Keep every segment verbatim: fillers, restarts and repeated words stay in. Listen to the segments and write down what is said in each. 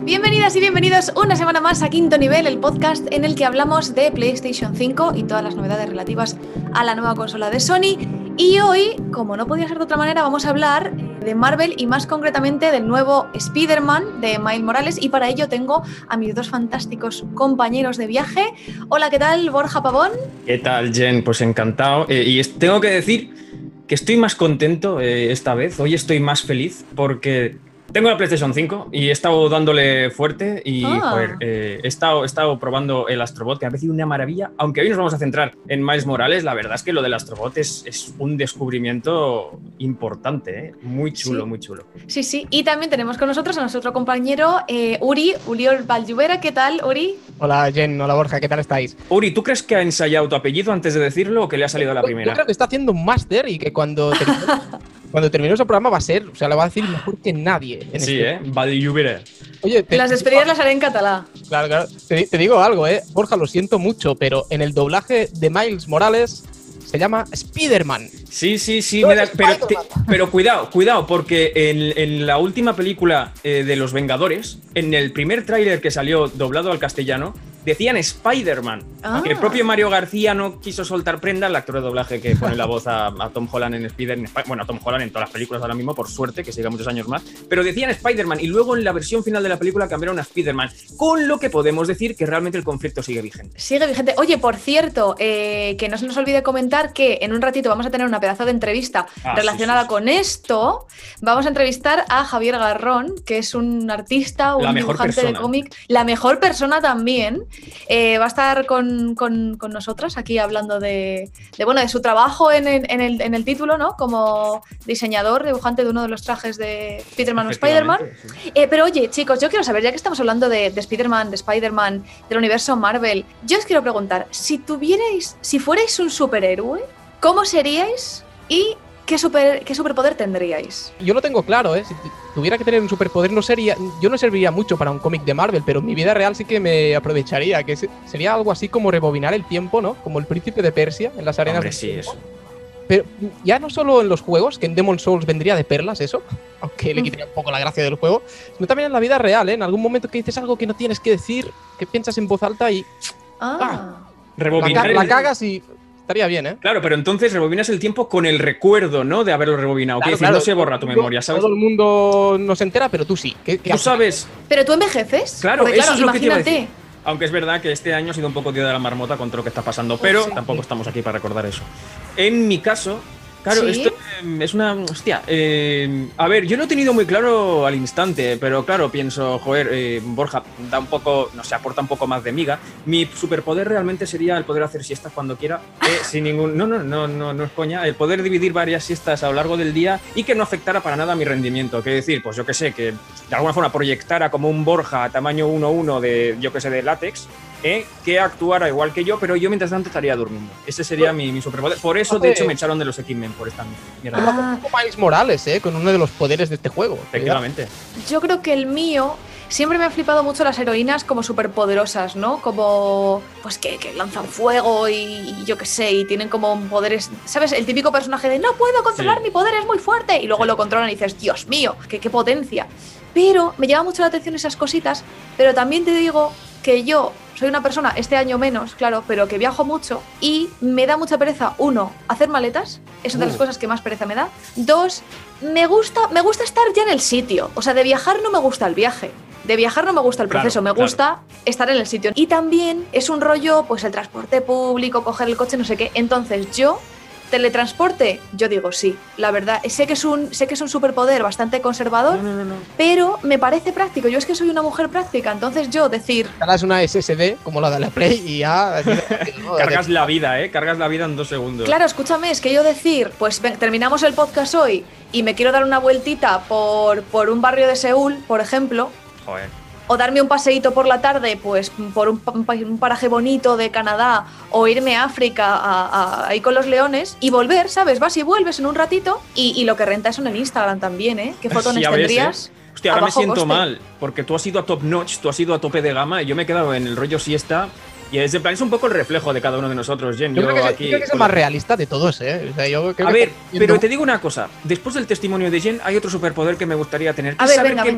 Bienvenidas y bienvenidos una semana más a Quinto Nivel, el podcast en el que hablamos de PlayStation cinco y todas las novedades relativas a la nueva consola de Sony. Y hoy, como no podía ser de otra manera, vamos a hablar de Marvel y más concretamente del nuevo Spider-Man de Miles Morales, y para ello tengo a mis dos fantásticos compañeros de viaje. Hola, ¿qué tal, Borja Pavón? ¿Qué tal, Jen? Pues encantado. Eh, y es, tengo que decir que estoy más contento eh, esta vez. Hoy estoy más feliz porque tengo la PlayStation cinco y he estado dándole fuerte y ah. joder, eh, he, estado, he estado probando el Astrobot, que me ha parecido una maravilla. Aunque hoy nos vamos a centrar en Miles Morales, la verdad es que lo del Astrobot es, es un descubrimiento importante, ¿eh? Muy chulo, sí. muy chulo. Sí, sí. Y también tenemos con nosotros a nuestro compañero eh, Uri, Uriol Valjubera. ¿Qué tal, Uri? Hola, Jen. Hola, Borja. ¿Qué tal estáis? Uri, ¿tú crees que ha ensayado tu apellido antes de decirlo o que le ha salido a la primera? Yo creo que está haciendo un máster y que cuando termine, cuando termine ese programa va a ser, o sea, lo va a decir mejor que nadie. En Sí, este. ¿eh? Valjubera. Oye, te, las despedidas las haré en catalán. Claro, claro. Te, te digo algo, ¿eh? Borja, lo siento mucho, pero en el doblaje de Miles Morales se llama Spider-Man. Sí, sí, sí, no me da, pero, te, pero cuidado, cuidado, porque en, en la última película eh, de Los Vengadores, en el primer tráiler que salió doblado al castellano, decían Spider-Man. Ah. Que el propio Mario García no quiso soltar prenda, el actor de doblaje que pone la voz a, a Tom Holland en Spider-Man, bueno, a Tom Holland en todas las películas ahora mismo, por suerte, que siga muchos años más, pero decían Spider-Man y luego en la versión final de la película cambiaron a Spider-Man, con lo que podemos decir que realmente el conflicto sigue vigente. Sigue vigente. Oye, por cierto, eh, que no se nos olvide comentar que en un ratito vamos a tener una pedazo de entrevista ah, relacionada sí, sí, sí. con esto. Vamos a entrevistar a Javier Garrón, que es un artista, un dibujante de cómic, la mejor persona también. Eh, va a estar con, con, con nosotras aquí hablando de, de, bueno, de su trabajo en el, en, el, en el título, ¿no? Como diseñador, dibujante de uno de los trajes de Spider-Man o Spider-Man. Sí. Eh, pero oye, chicos, yo quiero saber, ya que estamos hablando de, de Spider-Man, de Spider-Man, del universo Marvel, yo os quiero preguntar, si tuvierais, si fuerais un superhéroe, ¿cómo seríais y qué, super, qué superpoder tendríais? Yo lo tengo claro, ¿eh? Si tuviera que tener un superpoder, no sería, yo no serviría mucho para un cómic de Marvel, pero en mi vida real sí que me aprovecharía, que sería algo así como rebobinar el tiempo, ¿no? Como el príncipe de Persia en las arenas. Hombre, sí, eso. Pero ya no solo en los juegos, que en Demon's Souls vendría de perlas eso, aunque le quitaría un poco la gracia del juego, sino también en la vida real, ¿eh? En algún momento que dices algo que no tienes que decir, que piensas en voz alta y... Ah. ah Rebobinar la, la cagas y... Estaría bien, ¿eh? Claro, pero entonces rebobinas el tiempo con el recuerdo, ¿no? De haberlo rebobinado. Claro, que claro, no se borra tu memoria, ¿sabes? Todo el mundo no se entera, pero tú sí. ¿Qué, qué ¿Tú sabes? Pero tú envejeces. Claro, porque, eso claro, es lo que te iba a imagínate. decir. Aunque es verdad que este año ha sido un poco día de la marmota con todo lo que está pasando, pero sí. tampoco estamos aquí para recordar eso. En mi caso, claro, ¿Sí? esto eh, es una... Hostia, eh, a ver, yo lo he tenido muy claro al instante, pero claro, pienso, joder, eh, Borja da un poco, no sé, aporta un poco más de miga. Mi superpoder realmente sería el poder hacer siestas cuando quiera, eh, sin ningún... No, no, no, no, no es coña. El poder dividir varias siestas a lo largo del día y que no afectara para nada a mi rendimiento. Que decir, pues yo que sé, que de alguna forma proyectara como un Borja tamaño uno uno de, yo que sé, de látex, Eh, que actuara igual que yo, pero yo mientras tanto estaría durmiendo. Ese sería mi, mi superpoder. Por eso, de hecho, me echaron de los X-Men por esta mierda. Ah. Como Miles Morales, ¿eh? Con uno de los poderes de este juego. Efectivamente. Yo creo que el mío... Siempre me han flipado mucho las heroínas como superpoderosas, ¿no? Como, pues que, que lanzan fuego y, y yo qué sé, y tienen como poderes... ¿Sabes? El típico personaje de no puedo controlar, sí. mi poder es muy fuerte. Y luego sí. lo controlan y dices, Dios mío, qué, qué potencia. Pero me llama mucho la atención esas cositas, pero también te digo que yo soy una persona, este año menos, claro, pero que viajo mucho y me da mucha pereza, uno, hacer maletas, es una de las cosas que más pereza me da. Dos, me gusta, me gusta estar ya en el sitio, o sea, de viajar no me gusta el viaje. De viajar no me gusta el proceso, claro, me gusta claro. estar en el sitio. Y también es un rollo, pues el transporte público, coger el coche, no sé qué. Entonces yo, teletransporte, yo digo sí, la verdad. Sé que es un, sé que es un superpoder bastante conservador, no, no, no, no. pero me parece práctico. Yo es que soy una mujer práctica, entonces yo decir... Cargas una ese ese de, como la de la Play, y ya... Cargas la vida, ¿eh? Cargas la vida en dos segundos. Claro, escúchame, es que yo decir, pues terminamos el podcast hoy y me quiero dar una vueltita por, por un barrio de Seúl, por ejemplo... Joder. O darme un paseíto por la tarde, pues por un, un paraje bonito de Canadá, o irme a África a, a, ahí con los leones y volver, ¿sabes? Vas y vuelves en un ratito y, y lo que renta eso en el Instagram también, ¿eh? ¿Qué fotones sí, tendrías? Ves, ¿eh? Hostia, ahora me siento coste. mal, porque tú has ido a top notch, tú has ido a tope de gama y yo me he quedado en el rollo siesta. Y es, plan, es un poco el reflejo de cada uno de nosotros, Jen. Yo, yo creo, que, aquí, yo creo que es el más realista de todos, ¿eh? O sea, yo creo a que ver, pero te digo una cosa. Después del testimonio de Jen, hay otro superpoder que me gustaría tener. Que a es ver, saber venga, que, venga.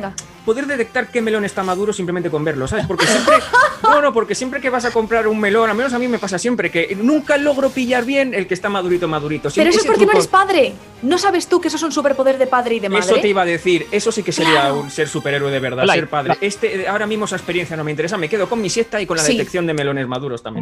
poder detectar qué melón está maduro simplemente con verlo, ¿sabes? Porque siempre, no, no, porque siempre que vas a comprar un melón, al menos a mí me pasa siempre, que nunca logro pillar bien el que está madurito, madurito. Pero eso es porque truco, no eres padre. ¿No sabes tú que eso es un superpoder de padre y de madre? Eso te iba a decir, eso sí que sería Claro. un ser superhéroe de verdad, Hola, ser padre. hola. Este, ahora mismo esa experiencia no me interesa, me quedo con mi siesta y con la Sí. detección de melones maduros también.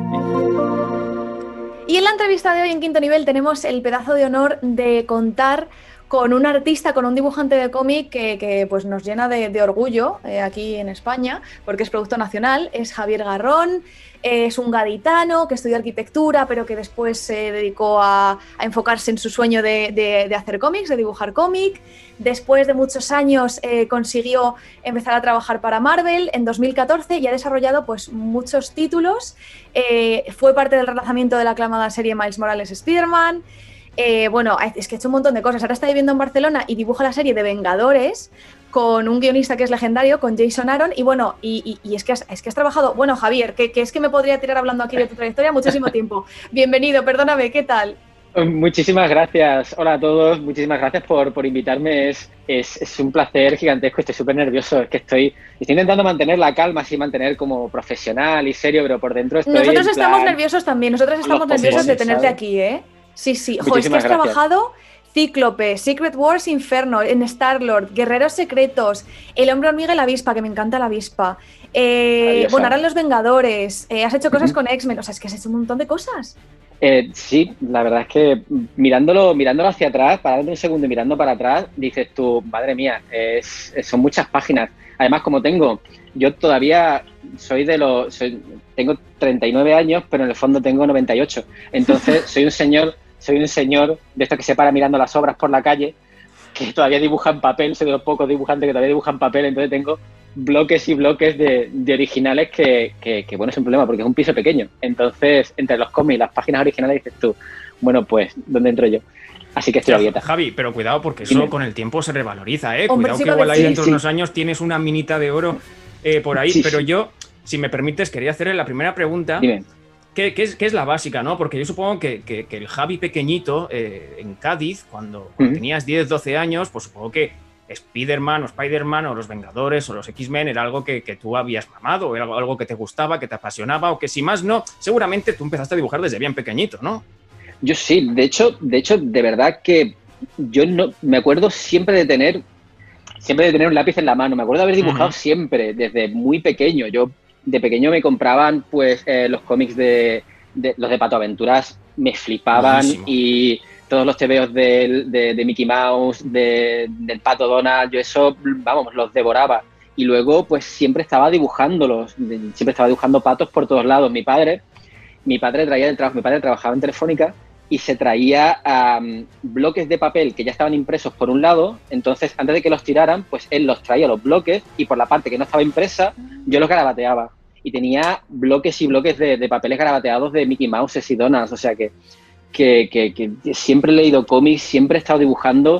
Y en la entrevista de hoy en Quinto Nivel tenemos el pedazo de honor de contar con un artista, con un dibujante de cómic que, que, pues nos llena de, de orgullo eh, aquí en España, porque es producto nacional, es Javier Garrón, eh, es un gaditano que estudió arquitectura, pero que después se dedicó a, a enfocarse en su sueño de, de, de hacer cómics, de dibujar cómic. Después de muchos años eh, consiguió empezar a trabajar para Marvel en dos mil catorce y ha desarrollado pues, muchos títulos. Eh, fue parte del relanzamiento de la aclamada serie Miles Morales Spider-Man. Eh, bueno, es que ha hecho un montón de cosas. Ahora está viviendo en Barcelona y dibuja la serie de Vengadores con un guionista que es legendario, con Jason Aaron. Y bueno, y, y, y es, que has, es que has trabajado... Bueno, Javier, que, que es que me podría tirar hablando aquí de tu trayectoria muchísimo tiempo. Bienvenido, perdóname, ¿qué tal? Muchísimas gracias. Hola a todos. Muchísimas gracias por, por invitarme. Es, es, es un placer gigantesco. Estoy súper nervioso. Es que estoy, estoy intentando mantener la calma, así mantener como profesional y serio, pero por dentro estoy Nosotros en estamos plan... nerviosos también. Nosotros estamos nerviosos de tenerte ¿sabes? aquí, ¿eh? Sí, sí. Jo, es que has Muchísimas gracias. trabajado Cíclope, Secret Wars Inferno, en Star-Lord, Guerreros Secretos, El Hombre Hormiga y la Avispa, que me encanta la avispa. Eh, Maravillosa. bueno, ahora en Los Vengadores. Eh, has hecho cosas Ujú. con X-Men. O sea, es que has hecho un montón de cosas. Eh, sí, la verdad es que mirándolo, mirándolo hacia atrás, parando un segundo y mirando para atrás, dices tú, madre mía, es, es- son muchas páginas. Además, como tengo, yo todavía soy de los, soy- tengo treinta y nueve años, pero en el fondo tengo noventa y ocho. Entonces, soy un señor, soy un señor de estos que se para mirando las obras por la calle, que todavía dibuja en papel, soy de los pocos dibujantes que todavía dibujan en papel, entonces tengo bloques y bloques de, de originales que, que, que, bueno, es un problema porque es un piso pequeño. Entonces, entre los cómics y las páginas originales dices tú, bueno, pues, ¿dónde entro yo? Así que estoy a dieta. Javi, pero cuidado porque eso Dime. con el tiempo se revaloriza, ¿eh? Hombre, Cuidado sí, que va a igual ahí decir. dentro de Sí. unos años tienes una minita de oro eh, por ahí, Sí, pero sí. yo, si me permites, quería hacerle la primera pregunta. Dime. ¿Qué, qué es, qué es la básica, no? Porque yo supongo que, que- que el Javi pequeñito eh, en Cádiz, cuando, cuando Ujú. tenías diez, doce años, pues supongo que Spider-Man o Spider-Man o los Vengadores o los X-Men era algo que, que tú habías mamado, o era algo, algo que te gustaba, que te apasionaba, o que si más no, seguramente tú empezaste a dibujar desde bien pequeñito, ¿no? Yo sí, de hecho, de hecho, de verdad que yo no me acuerdo siempre de tener siempre de tener un lápiz en la mano. Me acuerdo de haber dibujado Ujú. siempre, desde muy pequeño. Yo de pequeño me compraban pues eh, los cómics de, de los de Pato Aventuras, me flipaban Buenísimo. y todos los tebeos del- de, de Mickey Mouse, de- del Pato Donald, yo eso, vamos, los devoraba. Y luego pues siempre estaba dibujándolos, de- siempre estaba dibujando patos por todos lados. Mi padre, mi padre traía del trabajo, mi padre trabajaba en Telefónica y se traía um, bloques de papel que ya estaban impresos por un lado, entonces antes de que los tiraran, pues él los traía los bloques y por la parte que no estaba impresa, yo los garabateaba. Y tenía bloques y bloques de, de papeles garabateados de Mickey Mouse y Donuts, o sea que, que, que, que siempre he leído cómics, siempre he estado dibujando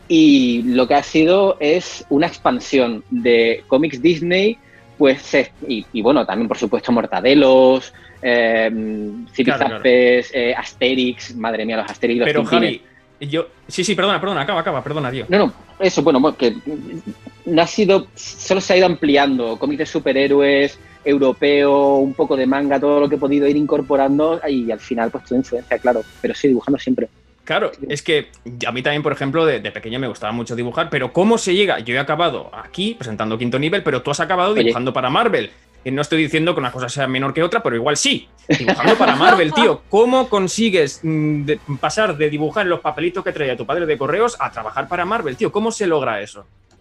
y lo que ha sido es una expansión de cómics Disney, pues se- y, y bueno, también por supuesto Mortadelos, eh, Zipizaspes, eh, Asterix, madre mía, los Asterix y los Pero Tintines. Javi, yo... Sí, sí, perdona, perdona, acaba, acaba, perdona, tío. No, no, eso, bueno, bueno, que no ha sido, solo se ha ido ampliando, cómics de superhéroes, europeo, un poco de manga, todo lo que he podido ir incorporando y al final pues toda influencia, claro, pero sí, dibujando siempre. Claro, es que a mí también, por ejemplo, de, de pequeño me gustaba mucho dibujar, pero ¿cómo se llega? Yo he acabado aquí presentando Quinto Nivel, pero tú has acabado Oye. dibujando para Marvel. Y no estoy diciendo que una cosa sea menor que otra, pero igual sí. Dibujando para Marvel, tío. ¿Cómo consigues mm, de- pasar de dibujar los papelitos que traía tu padre de correos a trabajar para Marvel, tío? ¿Cómo se logra eso?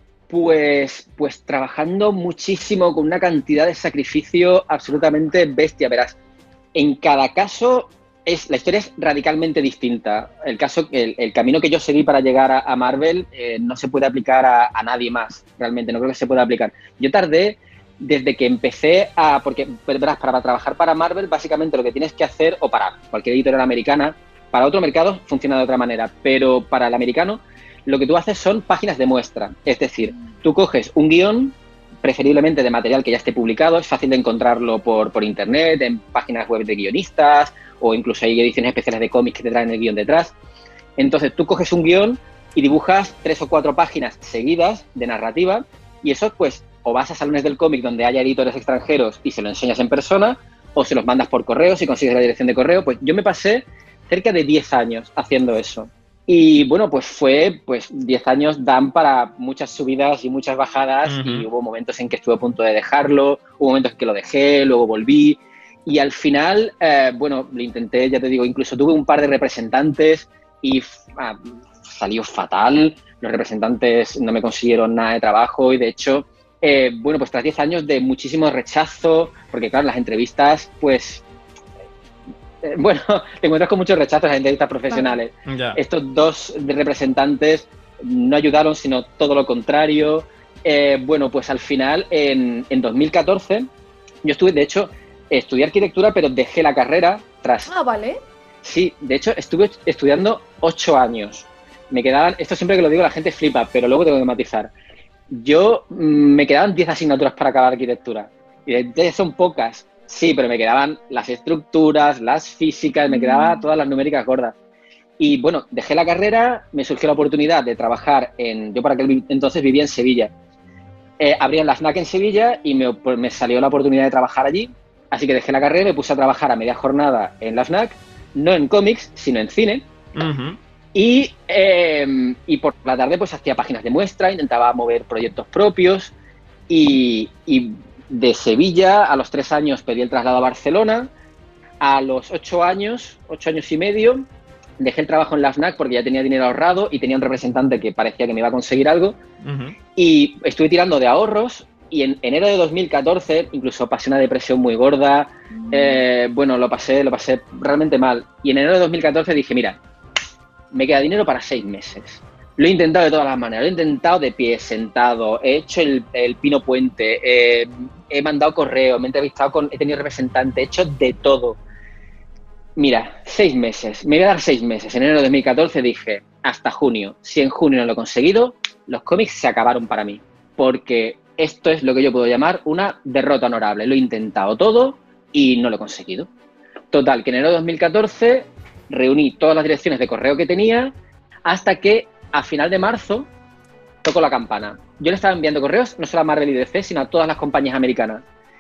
Pues, pues trabajando muchísimo con una cantidad de sacrificio absolutamente bestia, verás. En cada caso, es, la historia es radicalmente distinta. El, caso, el, el camino que yo seguí para llegar a, a Marvel eh, no se puede aplicar a, a nadie más, realmente, no creo que se pueda aplicar. Yo tardé desde que empecé a... Porque, verás, para trabajar para Marvel, básicamente lo que tienes que hacer, o para cualquier editorial americana, para otro mercado funciona de otra manera, pero para el americano lo que tú haces son páginas de muestra. Es decir, tú coges un guión, preferiblemente de material que ya esté publicado, es fácil de encontrarlo por, por internet, en páginas web de guionistas, o incluso hay ediciones especiales de cómics que te traen el guión detrás. Entonces tú coges un guión y dibujas tres o cuatro páginas seguidas de narrativa, y eso pues o vas a salones del cómic donde haya editores extranjeros y se lo enseñas en persona, o se los mandas por correo si consigues la dirección de correo. Pues yo me pasé cerca de diez años haciendo eso. Y bueno, pues fue, pues diez años dan para muchas subidas y muchas bajadas, uh-huh. y hubo momentos en que estuve a punto de dejarlo, hubo momentos en que lo dejé, luego volví, y al final, eh, bueno, lo intenté, ya te digo, incluso tuve un par de representantes y ah, salió fatal, los representantes no me consiguieron nada de trabajo y de hecho, eh, bueno, pues tras diez años de muchísimo rechazo, porque claro, las entrevistas, pues... Bueno, te encuentras con muchos rechazos en las entrevistas profesionales. Yeah. Estos dos representantes no ayudaron, sino todo lo contrario. Eh, bueno, pues al final, en, en dos mil catorce, yo estuve, de hecho, estudié arquitectura, pero dejé la carrera tras... Ah, vale. Sí, de hecho, estuve estudiando ocho años. Me quedaban, esto siempre que lo digo la gente flipa, pero luego tengo que matizar. Yo, me quedaban diez asignaturas para acabar arquitectura. Y de, son pocas. Sí, pero me quedaban las estructuras, las físicas, me quedaban todas las numéricas gordas. Y bueno, dejé la carrera, me surgió la oportunidad de trabajar en... Yo para aquel entonces vivía en Sevilla. Eh, abrían la FNAC en Sevilla y me, pues, me salió la oportunidad de trabajar allí. Así que dejé la carrera y me puse a trabajar a media jornada en la FNAC, no en cómics, sino en cine. Uh-huh. Y, eh, y por la tarde pues hacía páginas de muestra, intentaba mover proyectos propios y... y de Sevilla, a los tres años pedí el traslado a Barcelona, a los ocho años, ocho años y medio, dejé el trabajo en la FNAC porque ya tenía dinero ahorrado y tenía un representante que parecía que me iba a conseguir algo, uh-huh. y estuve tirando de ahorros y en enero de dos mil catorce incluso pasé una depresión muy gorda, uh-huh. eh, bueno, lo pasé, lo pasé realmente mal, y en enero de dos mil catorce dije, mira, me queda dinero para seis meses. Lo he intentado de todas las maneras, lo he intentado de pie, sentado, he hecho el, el pino puente, eh, he mandado correo, me he entrevistado con, he tenido representante, he hecho de todo. Mira, seis meses, me voy a dar seis meses. En enero de dos mil catorce dije, hasta junio. Si en junio no lo he conseguido, los cómics se acabaron para mí. Porque esto es lo que yo puedo llamar una derrota honorable. Lo he intentado todo y no lo he conseguido. Total, que en enero de dos mil catorce reuní todas las direcciones de correo que tenía hasta que a final de marzo tocó la campana. Yo le estaba enviando correos no solo a Marvel y D C, sino a todas las compañías americanas.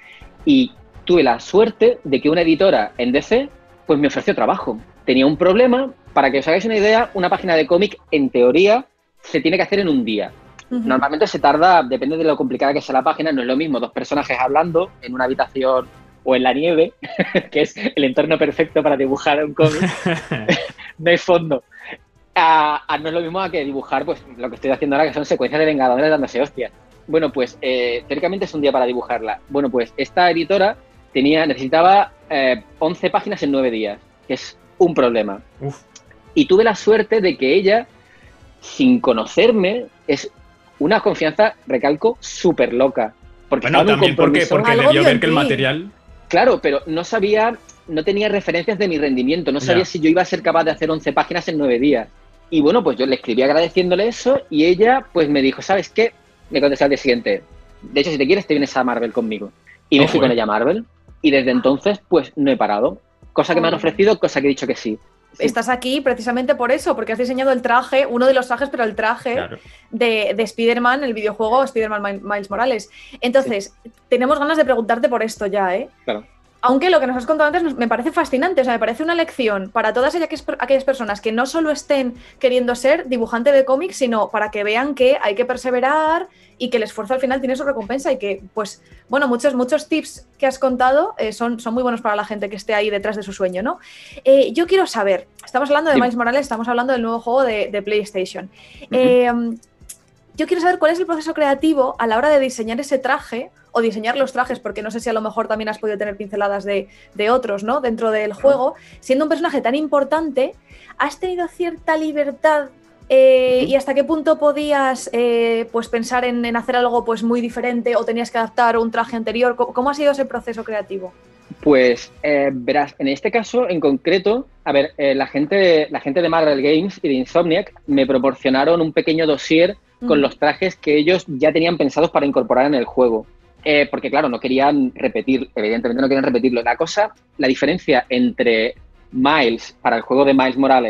Y tuve la suerte de que una editora en D C pues me ofreció trabajo. Tenía un problema, para que os hagáis una idea, una página de cómic, en teoría, se tiene que hacer en un día. Uh-huh. Normalmente se tarda, depende de lo complicada que sea la página, no es lo mismo dos personajes hablando en una habitación o en la nieve, que es el entorno perfecto para dibujar un cómic. No hay fondo. A, a, no es lo mismo a que dibujar pues lo que estoy haciendo ahora, que son secuencias de Vengadores dándose hostias. Bueno, pues eh, teóricamente es un día para dibujarla. Bueno, pues esta editora tenía, necesitaba eh, once páginas en nueve días, que es un problema. Uf. Y tuve la suerte de que ella, sin conocerme, es una confianza, recalco, súper loca. Porque bueno, también porque, porque debió ver que el material... Claro, pero no sabía, no tenía referencias de mi rendimiento, no sabía yeah. si yo iba a ser capaz de hacer once páginas en nueve días. Y bueno, pues yo le escribí agradeciéndole eso y ella pues me dijo, ¿sabes qué? Me contestó al día siguiente, de hecho, si te quieres te vienes a Marvel conmigo. Y me oh, fui bueno. con ella a Marvel y desde entonces pues no he parado. Cosa que me han ofrecido, cosa que he dicho que sí. Sí. Estás aquí precisamente por eso, porque has diseñado el traje, uno de los trajes, pero el traje claro. de, de Spider-Man, el videojuego Spider-Man Miles Morales. Entonces, sí. tenemos ganas de preguntarte por esto ya, ¿eh? Claro. Aunque lo que nos has contado antes me parece fascinante, o sea, me parece una lección para todas aquellas personas que no solo estén queriendo ser dibujante de cómics, sino para que vean que hay que perseverar y que el esfuerzo al final tiene su recompensa y que, pues, bueno, muchos, muchos tips que has contado eh, son, son muy buenos para la gente que esté ahí detrás de su sueño, ¿no? Eh, yo quiero saber, estamos hablando de sí. Miles Morales, estamos hablando del nuevo juego de, de PlayStation. Uh-huh. Eh, yo quiero saber cuál es el proceso creativo a la hora de diseñar ese traje o diseñar los trajes, porque no sé si a lo mejor también has podido tener pinceladas de, de otros, ¿no? Dentro del juego. Siendo un personaje tan importante, ¿has tenido cierta libertad eh, uh-huh. y hasta qué punto podías eh, pues pensar en, en hacer algo pues muy diferente o tenías que adaptar un traje anterior? ¿Cómo, cómo ha sido ese proceso creativo? Pues eh, verás, en este caso en concreto, a ver, eh, la gente, la gente de Marvel Games y de Insomniac me proporcionaron un pequeño dossier uh-huh. con los trajes que ellos ya tenían pensados para incorporar en el juego. Eh, porque, claro, no querían repetir, evidentemente no querían repetirlo. La cosa, la diferencia entre Miles, para el juego de Miles Morales,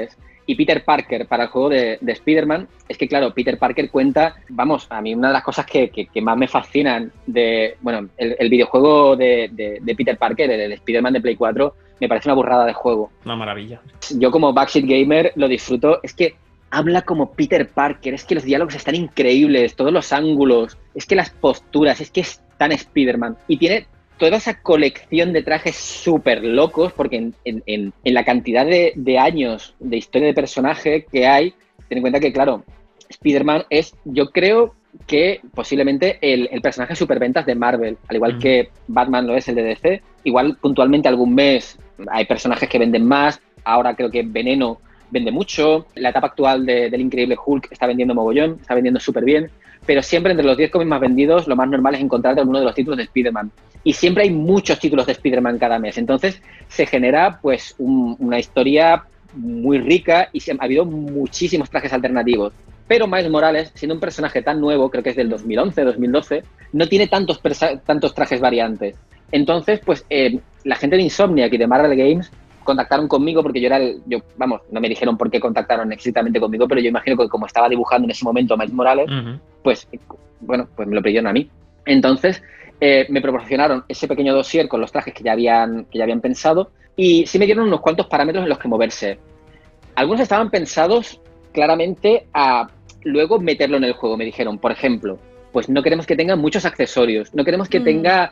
y Peter Parker para el juego de, de Spider-Man, es que claro, Peter Parker cuenta, vamos, a mí una de las cosas que, que, que más me fascinan de, bueno, el, el videojuego de, de, de Peter Parker, el, el Spider-Man de Play cuatro, me parece una burrada de juego. Una maravilla. Yo como backseat gamer lo disfruto, es que habla como Peter Parker, es que los diálogos están increíbles, todos los ángulos, es que las posturas, es que es tan Spider-Man y tiene toda esa colección de trajes súper locos, porque en, en, en, en la cantidad de, de años de historia de personaje que hay, ten en cuenta que, claro, Spider-Man es, yo creo que posiblemente el, el personaje superventas de Marvel, al igual mm. que Batman lo es el de D C. Igual puntualmente algún mes hay personajes que venden más, ahora creo que Veneno vende mucho, la etapa actual de, del Increíble Hulk está vendiendo mogollón, está vendiendo súper bien, pero siempre entre los diez cómics más vendidos lo más normal es encontrar alguno de los títulos de Spider-Man. Y siempre hay muchos títulos de Spider-Man cada mes. Entonces se genera pues un, una historia muy rica y se, ha habido muchísimos trajes alternativos. Pero Miles Morales, siendo un personaje tan nuevo, creo que es del dos mil once, dos mil doce, no tiene tantos, tantos trajes variantes. Entonces, pues eh, la gente de Insomniac y de Marvel Games contactaron conmigo porque yo era el... Yo, vamos, no me dijeron por qué contactaron exactamente conmigo, pero yo imagino que como estaba dibujando en ese momento Miles Morales, uh-huh. pues, bueno, pues me lo pidieron a mí. Entonces, eh, me proporcionaron ese pequeño dossier con los trajes que ya habían, que ya habían pensado y sí me dieron unos cuantos parámetros en los que moverse. Algunos estaban pensados claramente a luego meterlo en el juego. Me dijeron, por ejemplo, pues no queremos que tenga muchos accesorios, no queremos que mm. tenga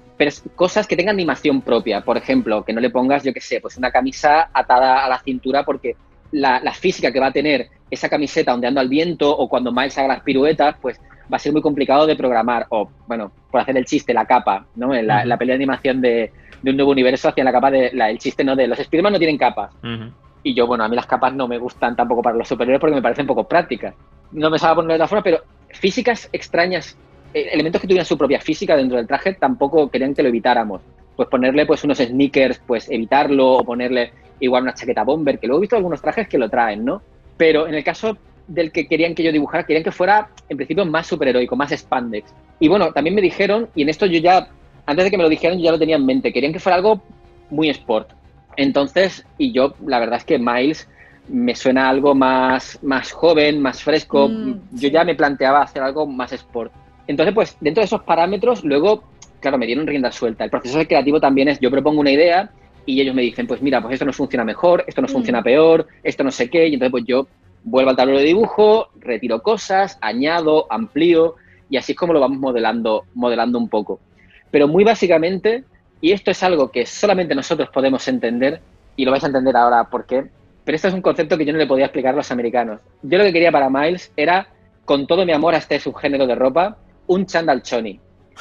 cosas que tengan animación propia. Por ejemplo, que no le pongas, yo qué sé, pues una camisa atada a la cintura porque la, la física que va a tener esa camiseta ondeando al viento o cuando Miles haga las piruetas, pues va a ser muy complicado de programar. O, bueno, por hacer el chiste, la capa, ¿no? En la, uh-huh. la pelea de animación de, de un nuevo universo hacia la capa de... La, el chiste, ¿no? De los Spider-Man no tienen capas. Uh-huh. Y yo, bueno, a mí las capas no me gustan tampoco para los superhéroes porque me parecen poco prácticas. No me sabe poner de otra forma, pero físicas extrañas, elementos que tuvieran su propia física dentro del traje, tampoco querían que lo evitáramos. Pues ponerle pues unos sneakers, pues evitarlo, o ponerle igual una chaqueta bomber, que luego he visto algunos trajes que lo traen, ¿no? Pero en el caso del que querían que yo dibujara, querían que fuera, en principio, más superheroico, más spandex. Y bueno, también me dijeron, y en esto yo ya, antes de que me lo dijeran, yo ya lo tenía en mente, querían que fuera algo muy sport. Entonces, y yo, la verdad es que Miles me suena algo más, más joven, más fresco. Mm, yo sí. ya me planteaba hacer algo más sport. Entonces, pues, dentro de esos parámetros, luego, claro, me dieron rienda suelta. El proceso creativo también es, yo propongo una idea y ellos me dicen, pues mira, pues esto nos funciona mejor, esto nos mm. funciona peor, esto no sé qué, y entonces pues yo vuelvo al tablero de dibujo, retiro cosas, añado, amplío, y así es como lo vamos modelando, modelando un poco. Pero muy básicamente, y esto es algo que solamente nosotros podemos entender, y lo vais a entender ahora por qué, pero esto es un concepto que yo no le podía explicar a los americanos. Yo lo que quería para Miles era, con todo mi amor a este subgénero de ropa, un chándal choni.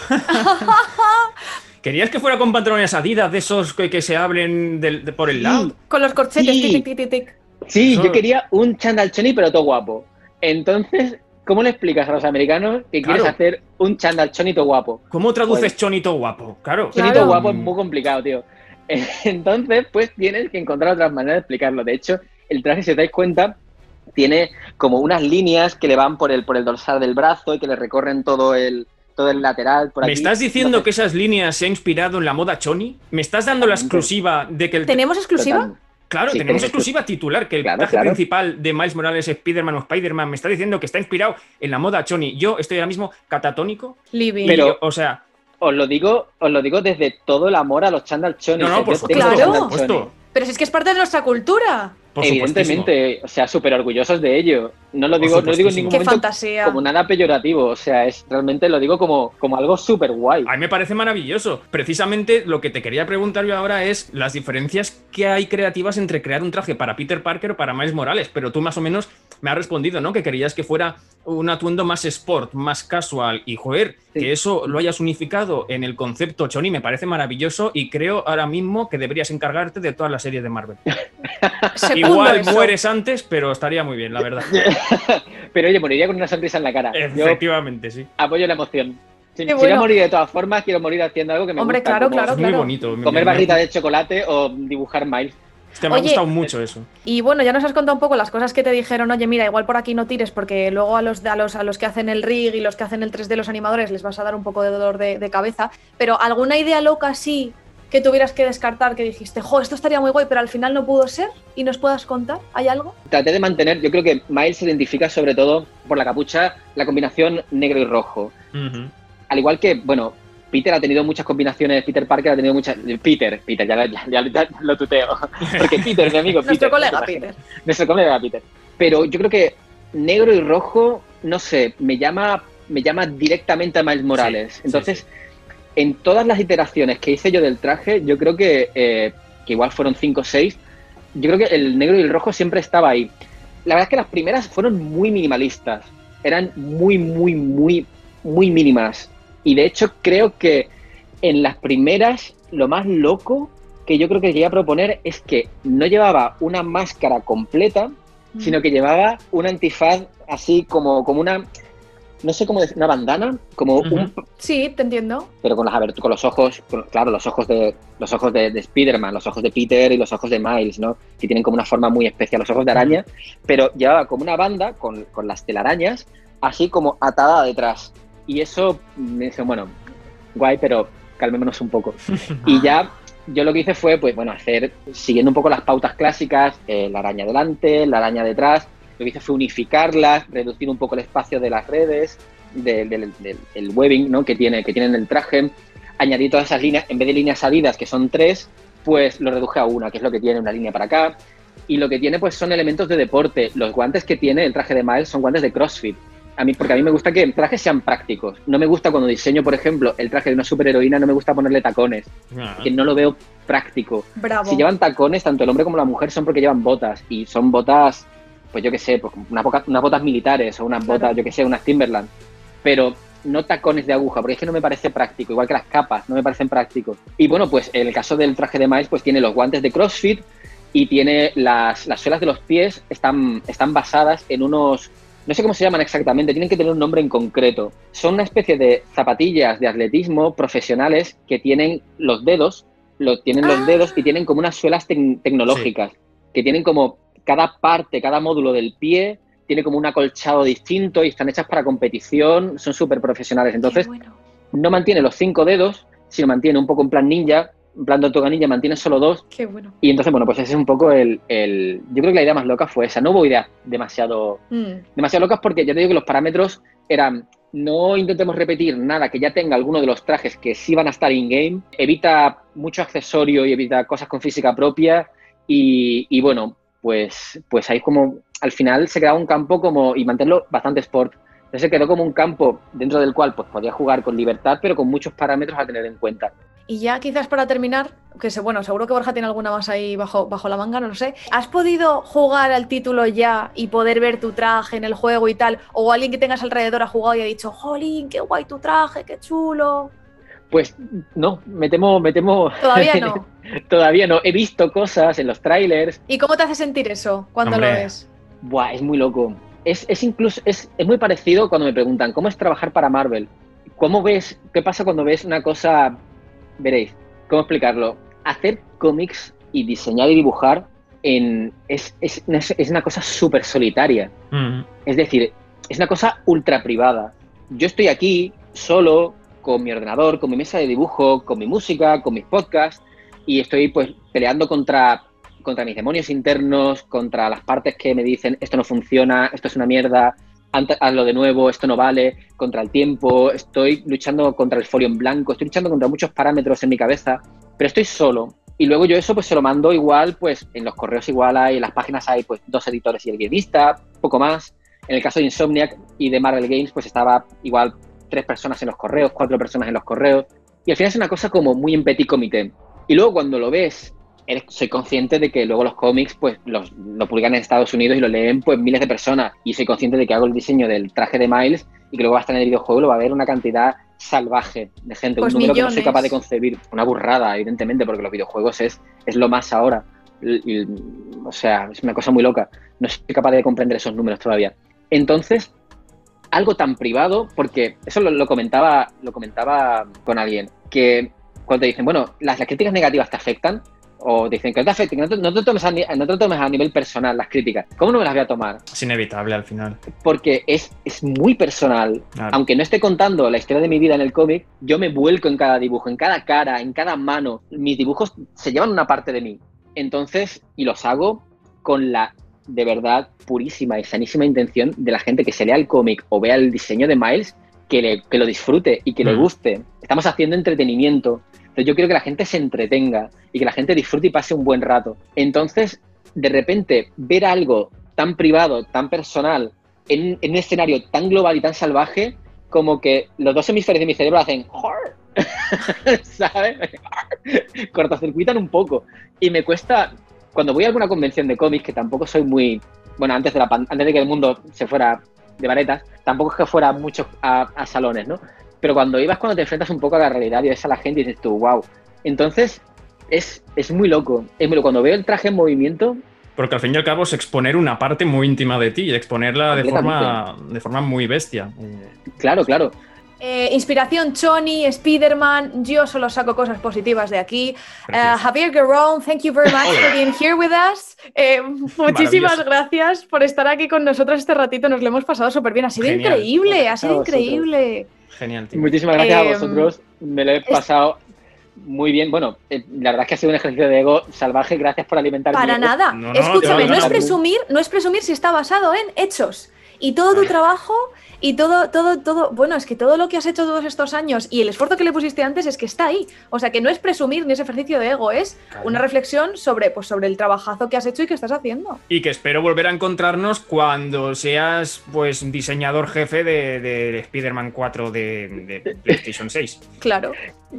¿Querías que fuera con pantalones Adidas, de esos que, que se abren de, de por el lado? Con los corchetes, sí. tic, tic, tic, tic. Sí, Eso... yo quería un chándal choni, pero todo guapo. Entonces, ¿cómo le explicas a los americanos que claro. quieres hacer un chándal choni todo guapo? ¿Cómo traduces pues, chonito guapo? Claro. Chonito claro. guapo es muy complicado, tío. Entonces, pues tienes que encontrar otras maneras de explicarlo. De hecho, el traje, si os dais cuenta, tiene como unas líneas que le van por el, por el dorsal del brazo y que le recorren todo el... todo el lateral, por aquí. ¿Me estás diciendo Entonces, que esas líneas se han inspirado en la moda choni? ¿Me estás dando la exclusiva de que el... ¿Tenemos exclusiva? Total. Claro, sí, tenemos exclusiva titular, que el claro, traje claro. principal de Miles Morales, Spider-Man o Spider-Man, me está diciendo que está inspirado en la moda choni. Yo estoy ahora mismo catatónico. Living. Pero, o sea... Os lo digo, os lo digo desde todo el amor a los chándal choni. No, no, por supuesto, claro. por supuesto. Pero si es que es parte de nuestra cultura. Por Evidentemente, o sea, súper orgullosos de ello. No lo digo, no lo digo en ningún Qué momento fantasía. como nada peyorativo. O sea, es realmente lo digo como, como algo súper guay. A mí me parece maravilloso. Precisamente lo que te quería preguntar yo ahora es las diferencias que hay creativas entre crear un traje para Peter Parker o para Miles Morales. Pero tú más o menos me has respondido, ¿no? Que querías que fuera un atuendo más sport, más casual. Y, joder, sí. que eso lo hayas unificado en el concepto choni me parece maravilloso y creo ahora mismo que deberías encargarte de toda la serie de Marvel. Igual eso. Mueres antes, pero estaría muy bien, la verdad. Pero oye, moriría con una sonrisa en la cara. Efectivamente, Yo sí. Apoyo la emoción. Si, bueno. si voy a morir de todas formas, quiero morir haciendo algo que me Hombre, gusta. claro, como claro, es claro. muy bonito. Comer me, barrita me... de chocolate o dibujar Miles. Es que me Oye, ha gustado mucho eso. Y bueno, ya nos has contado un poco las cosas que te dijeron. Oye, mira, igual por aquí no tires porque luego a los, a los, a los que hacen el rig y los que hacen el tres D, los animadores, les vas a dar un poco de dolor de, de cabeza. Pero ¿alguna idea loca así que tuvieras que descartar, que dijiste, jo, esto estaría muy guay, pero al final no pudo ser? ¿Y nos puedas contar? ¿Hay algo? Traté de mantener, yo creo que Miles se identifica sobre todo por la capucha, la combinación negro y rojo. Uh-huh. Al igual que, bueno, Peter ha tenido muchas combinaciones, Peter Parker ha tenido muchas... Peter, Peter, ya, ya, ya, ya lo tuteo. Porque Peter es mi amigo, Peter. Nuestro colega Peter. Nuestro colega Peter. Pero yo creo que negro y rojo, no sé, me llama, me llama directamente a Miles Morales. Sí, Entonces... Sí, sí. En todas las iteraciones que hice yo del traje, yo creo que, eh, que igual fueron cinco o seis, yo creo que el negro y el rojo siempre estaba ahí. La verdad es que las primeras fueron muy minimalistas, eran muy, muy, muy, muy mínimas. Y de hecho creo que en las primeras lo más loco que yo creo que quería proponer es que no llevaba una máscara completa, mm. sino que llevaba un antifaz así como, como una... No sé cómo decir, una bandana, como uh-huh. un... Sí, te entiendo. Pero con, las, con los ojos, con, claro, los ojos de los ojos de, de Spider-Man, los ojos de Peter y los ojos de Miles, ¿no? Que tienen como una forma muy especial, los ojos de araña, pero llevaba como una banda con, con las telarañas, así como atada detrás. Y eso me dice, bueno, guay, pero calmémonos un poco. Y ya yo lo que hice fue, pues bueno, hacer, siguiendo un poco las pautas clásicas, eh, la araña delante, la araña detrás. Lo que hice fue unificarlas, reducir un poco el espacio de las redes, del, del, del, del webbing, ¿no? que, tiene, que tienen el traje, añadí todas esas líneas, en vez de líneas adidas, que son tres, pues lo reduje a una, que es lo que tiene una línea para acá, y lo que tiene pues son elementos de deporte. Los guantes que tiene el traje de Miles son guantes de CrossFit, a mí, porque a mí me gusta que los trajes sean prácticos. No me gusta cuando diseño, por ejemplo, el traje de una superheroína, no me gusta ponerle tacones, uh-huh. que no lo veo práctico. Bravo. Si llevan tacones, tanto el hombre como la mujer, son porque llevan botas, y son botas... pues yo qué sé, pues unas, boca, unas botas militares o unas claro. botas, yo qué sé, unas Timberland, pero no tacones de aguja, porque es que no me parece práctico, igual que las capas, no me parecen prácticos. Y bueno, pues en el caso del traje de Miles, pues tiene los guantes de CrossFit y tiene las, las suelas de los pies, están, están basadas en unos, no sé cómo se llaman exactamente, tienen que tener un nombre en concreto. Son una especie de zapatillas de atletismo profesionales que tienen los dedos, lo, tienen ah. los dedos y tienen como unas suelas te- tecnológicas, sí. que tienen como... Cada parte, cada módulo del pie tiene como un acolchado distinto y están hechas para competición, son súper profesionales. Entonces, bueno. no mantiene los cinco dedos, sino mantiene un poco en plan ninja, en plan Tortuga Ninja, mantiene solo dos. Qué bueno. Y entonces, bueno, pues ese es un poco el, el... Yo creo que la idea más loca fue esa. No hubo ideas demasiado, mm. demasiado locas porque ya te digo que los parámetros eran... No intentemos repetir nada que ya tenga alguno de los trajes que sí van a estar in-game. Evita mucho accesorio y evita cosas con física propia. Y, y bueno... Pues, pues ahí como al final se quedaba un campo como y mantenerlo bastante sport. Entonces se quedó como un campo dentro del cual pues podía jugar con libertad, pero con muchos parámetros a tener en cuenta. Y ya quizás para terminar, que sé, bueno, seguro que Borja tiene alguna más ahí bajo, bajo la manga, no lo sé. ¿Has podido jugar al título ya y poder ver tu traje en el juego y tal? ¿O alguien que tengas alrededor ha jugado y ha dicho, jolín, qué guay tu traje, qué chulo? Pues no, me temo... Me temo... Todavía no. Todavía no. He visto cosas en los trailers. ¿Y cómo te hace sentir eso cuando Hombre. lo ves? Buah, es muy loco. Es, es incluso es, es muy parecido cuando me preguntan ¿cómo es trabajar para Marvel? ¿Cómo ves? ¿Qué pasa cuando ves una cosa? Veréis, ¿cómo explicarlo? Hacer cómics y diseñar y dibujar en, es, es, es una cosa súper solitaria. Mm. Es decir, es una cosa ultra privada. Yo estoy aquí solo, con mi ordenador, con mi mesa de dibujo, con mi música, con mis podcasts, y estoy pues peleando contra, contra mis demonios internos, contra las partes que me dicen esto no funciona, esto es una mierda, hazlo de nuevo, esto no vale, contra el tiempo, estoy luchando contra el folio en blanco, estoy luchando contra muchos parámetros en mi cabeza, pero estoy solo. Y luego yo eso pues se lo mando igual, pues en los correos igual hay, en las páginas hay pues dos editores y el guionista, poco más. En el caso de Insomniac y de Marvel Games pues estaba igual tres personas en los correos, cuatro personas en los correos. Y al final es una cosa como muy en petit comité. Y luego cuando lo ves, eres, soy consciente de que luego los cómics pues los, lo publican en Estados Unidos y lo leen pues miles de personas. Y soy consciente de que hago el diseño del traje de Miles y que luego va a estar en el videojuego, lo va a ver una cantidad salvaje de gente, pues un número millones. Que no soy capaz de concebir. Una burrada, evidentemente, porque los videojuegos es, es lo más ahora. Y, y, o sea, es una cosa muy loca. No soy capaz de comprender esos números todavía. Entonces, algo tan privado, porque eso lo, lo comentaba lo comentaba con alguien, que cuando te dicen, bueno, las, las críticas negativas te afectan, o te dicen que no te afecte, que no te, no te tomes a, no te tomes a nivel personal las críticas, ¿cómo no me las voy a tomar? Es inevitable al final. Porque es, es muy personal. Claro. Aunque no esté contando la historia de mi vida en el cómic, yo me vuelco en cada dibujo, en cada cara, en cada mano. Mis dibujos se llevan una parte de mí. Entonces, y los hago con la, de verdad, purísima y sanísima intención de la gente que se lea el cómic o vea el diseño de Miles, que, le, que lo disfrute y que mm. le guste. Estamos haciendo entretenimiento. Entonces yo quiero que la gente se entretenga y que la gente disfrute y pase un buen rato. Entonces, de repente, ver algo tan privado, tan personal, en, en un escenario tan global y tan salvaje, como que los dos hemisferios de mi cerebro hacen ¿sabes? Cortocircuitan un poco. Y me cuesta, cuando voy a alguna convención de cómics, que tampoco soy muy... Bueno, antes de, la, antes de que el mundo se fuera de varetas, tampoco es que fuera mucho a, a salones, ¿no? Pero cuando ibas, cuando te enfrentas un poco a la realidad y ves a la gente y dices tú, wow. Entonces, es, es muy loco. Es muy loco. Cuando veo el traje en movimiento... Porque al fin y al cabo es exponer una parte muy íntima de ti y exponerla de forma, de forma muy bestia. Claro, claro. Eh, inspiración Choni, Spider-Man, yo solo saco cosas positivas de aquí. Uh, Javier Guerrón, thank you very much for being here with us. Eh, muchísimas gracias por estar aquí con nosotros este ratito, nos lo hemos pasado súper bien, ha sido Genial. increíble, ha sido increíble. Genial, tío. Muchísimas gracias eh, a vosotros, me lo he pasado es... muy bien. Bueno, eh, la verdad es que ha sido un ejercicio de ego salvaje, gracias por alimentar Para mi ego. nada, no, no, escúchame, no, no es presumir, no es presumir si está basado en hechos. Y todo tu trabajo y todo, todo, todo, bueno, es que todo lo que has hecho todos estos años y el esfuerzo que le pusiste antes es que está ahí. O sea, que no es presumir ni ese ejercicio de ego, es claro. una reflexión sobre, pues, sobre el trabajazo que has hecho y que estás haciendo. Y que espero volver a encontrarnos cuando seas, pues, diseñador jefe de, de, de Spider-Man cuatro de, de PlayStation seis. Claro.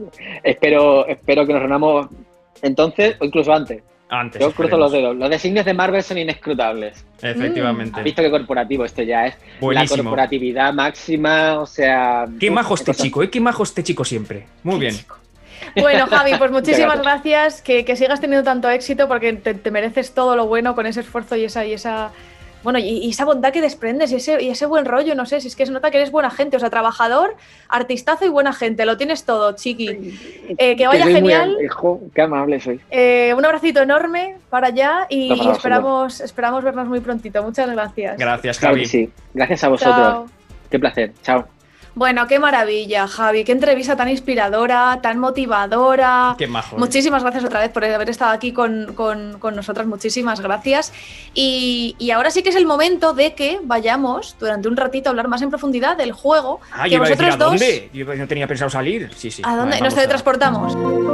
Espero, espero que nos reunamos entonces o incluso antes. Antes, Yo cruzo los dedos. Los designios de Marvel son inescrutables. Efectivamente. ¿Has visto qué corporativo esto ya es? Buenísimo. La corporatividad máxima, o sea... Qué majo este chico, ¿eh? Qué majo este chico siempre. Muy Qué bien. Chico. Bueno, Javi, pues muchísimas gracias. Que, que sigas teniendo tanto éxito porque te, te mereces todo lo bueno con ese esfuerzo y esa... Y esa... Bueno, y, y esa bondad que desprendes y ese, y ese buen rollo, no sé, si es que se nota que eres buena gente, o sea, trabajador, artistazo y buena gente, lo tienes todo, chiqui. Eh, que vaya que genial. Muy, hijo, qué amable soy. Eh, un abracito enorme para allá y, y esperamos, esperamos vernos muy prontito. Muchas gracias. Gracias, Javi. Claro que sí. Gracias a vosotros. Chao. Qué placer. Chao. Bueno, qué maravilla, Javi, qué entrevista tan inspiradora, tan motivadora. Qué majo. Muchísimas gracias otra vez por haber estado aquí con, con, con nosotras, muchísimas gracias. Y, y ahora sí que es el momento de que vayamos durante un ratito a hablar más en profundidad del juego. Ah, que yo iba vosotros a decir, ¿a dos... dónde? Yo no tenía pensado salir. Sí, sí. ¿A dónde? Vale, Nos teletransportamos.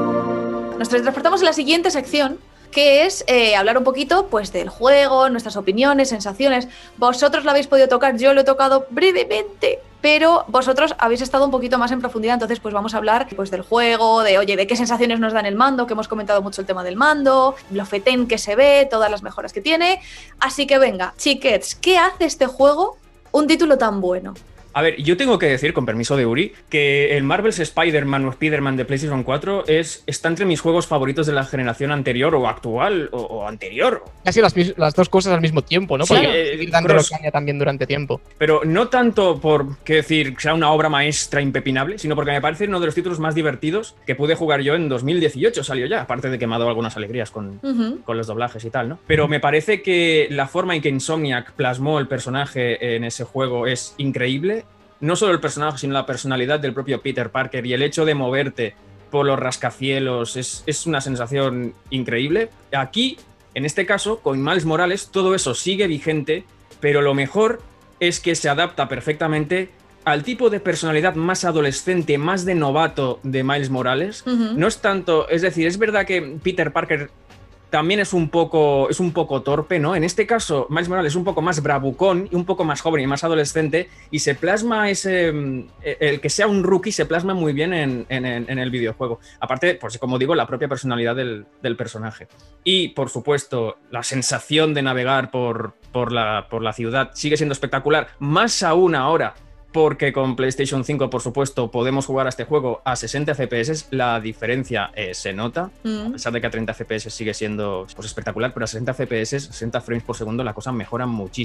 A... Nos teletransportamos en la siguiente sección, que es eh, hablar un poquito pues del juego, nuestras opiniones, sensaciones. Vosotros lo habéis podido tocar, yo lo he tocado brevemente, pero vosotros habéis estado un poquito más en profundidad, entonces pues vamos a hablar pues del juego, de oye, de qué sensaciones nos dan el mando, que hemos comentado mucho el tema del mando, lo fetén que se ve, todas las mejoras que tiene. Así que venga, chiquets, ¿qué hace este juego un título tan bueno? A ver, yo tengo que decir, con permiso de Uri, que el Marvel's Spider-Man o Spider-Man de PlayStation cuatro es, está entre mis juegos favoritos de la generación anterior o actual o, o anterior. Casi las, las dos cosas al mismo tiempo, ¿no? Sí, Para eh, ir dándolo caña también durante tiempo. Pero no tanto por, qué decir, que sea una obra maestra impepinable, sino porque me parece uno de los títulos más divertidos que pude jugar yo en dos mil dieciocho, salió ya, aparte de que me ha dado algunas alegrías con, uh-huh. con los doblajes y tal, ¿no? Pero me parece que la forma en que Insomniac plasmó el personaje en ese juego es increíble. No solo el personaje, sino la personalidad del propio Peter Parker y el hecho de moverte por los rascacielos es, es una sensación increíble. Aquí, en este caso, con Miles Morales, todo eso sigue vigente, pero lo mejor es que se adapta perfectamente al tipo de personalidad más adolescente, más de novato de Miles Morales. Uh-huh. No es tanto, es decir, es verdad que Peter Parker también es un poco es un poco torpe, ¿no? En este caso, Miles Morales es un poco más bravucón y un poco más joven y más adolescente, y se plasma ese... El que sea un rookie se plasma muy bien en, en, en el videojuego. Aparte, pues como digo, la propia personalidad del, del personaje. Y, por supuesto, la sensación de navegar por, por, la, por la ciudad sigue siendo espectacular, más aún ahora, porque con PlayStation cinco, por supuesto, podemos jugar a este juego a sesenta F P S. La diferencia eh, se nota, mm. a pesar de que a treinta F P S sigue siendo pues, espectacular, pero a sesenta F P S, sesenta frames por segundo, la cosa mejora muchísimo.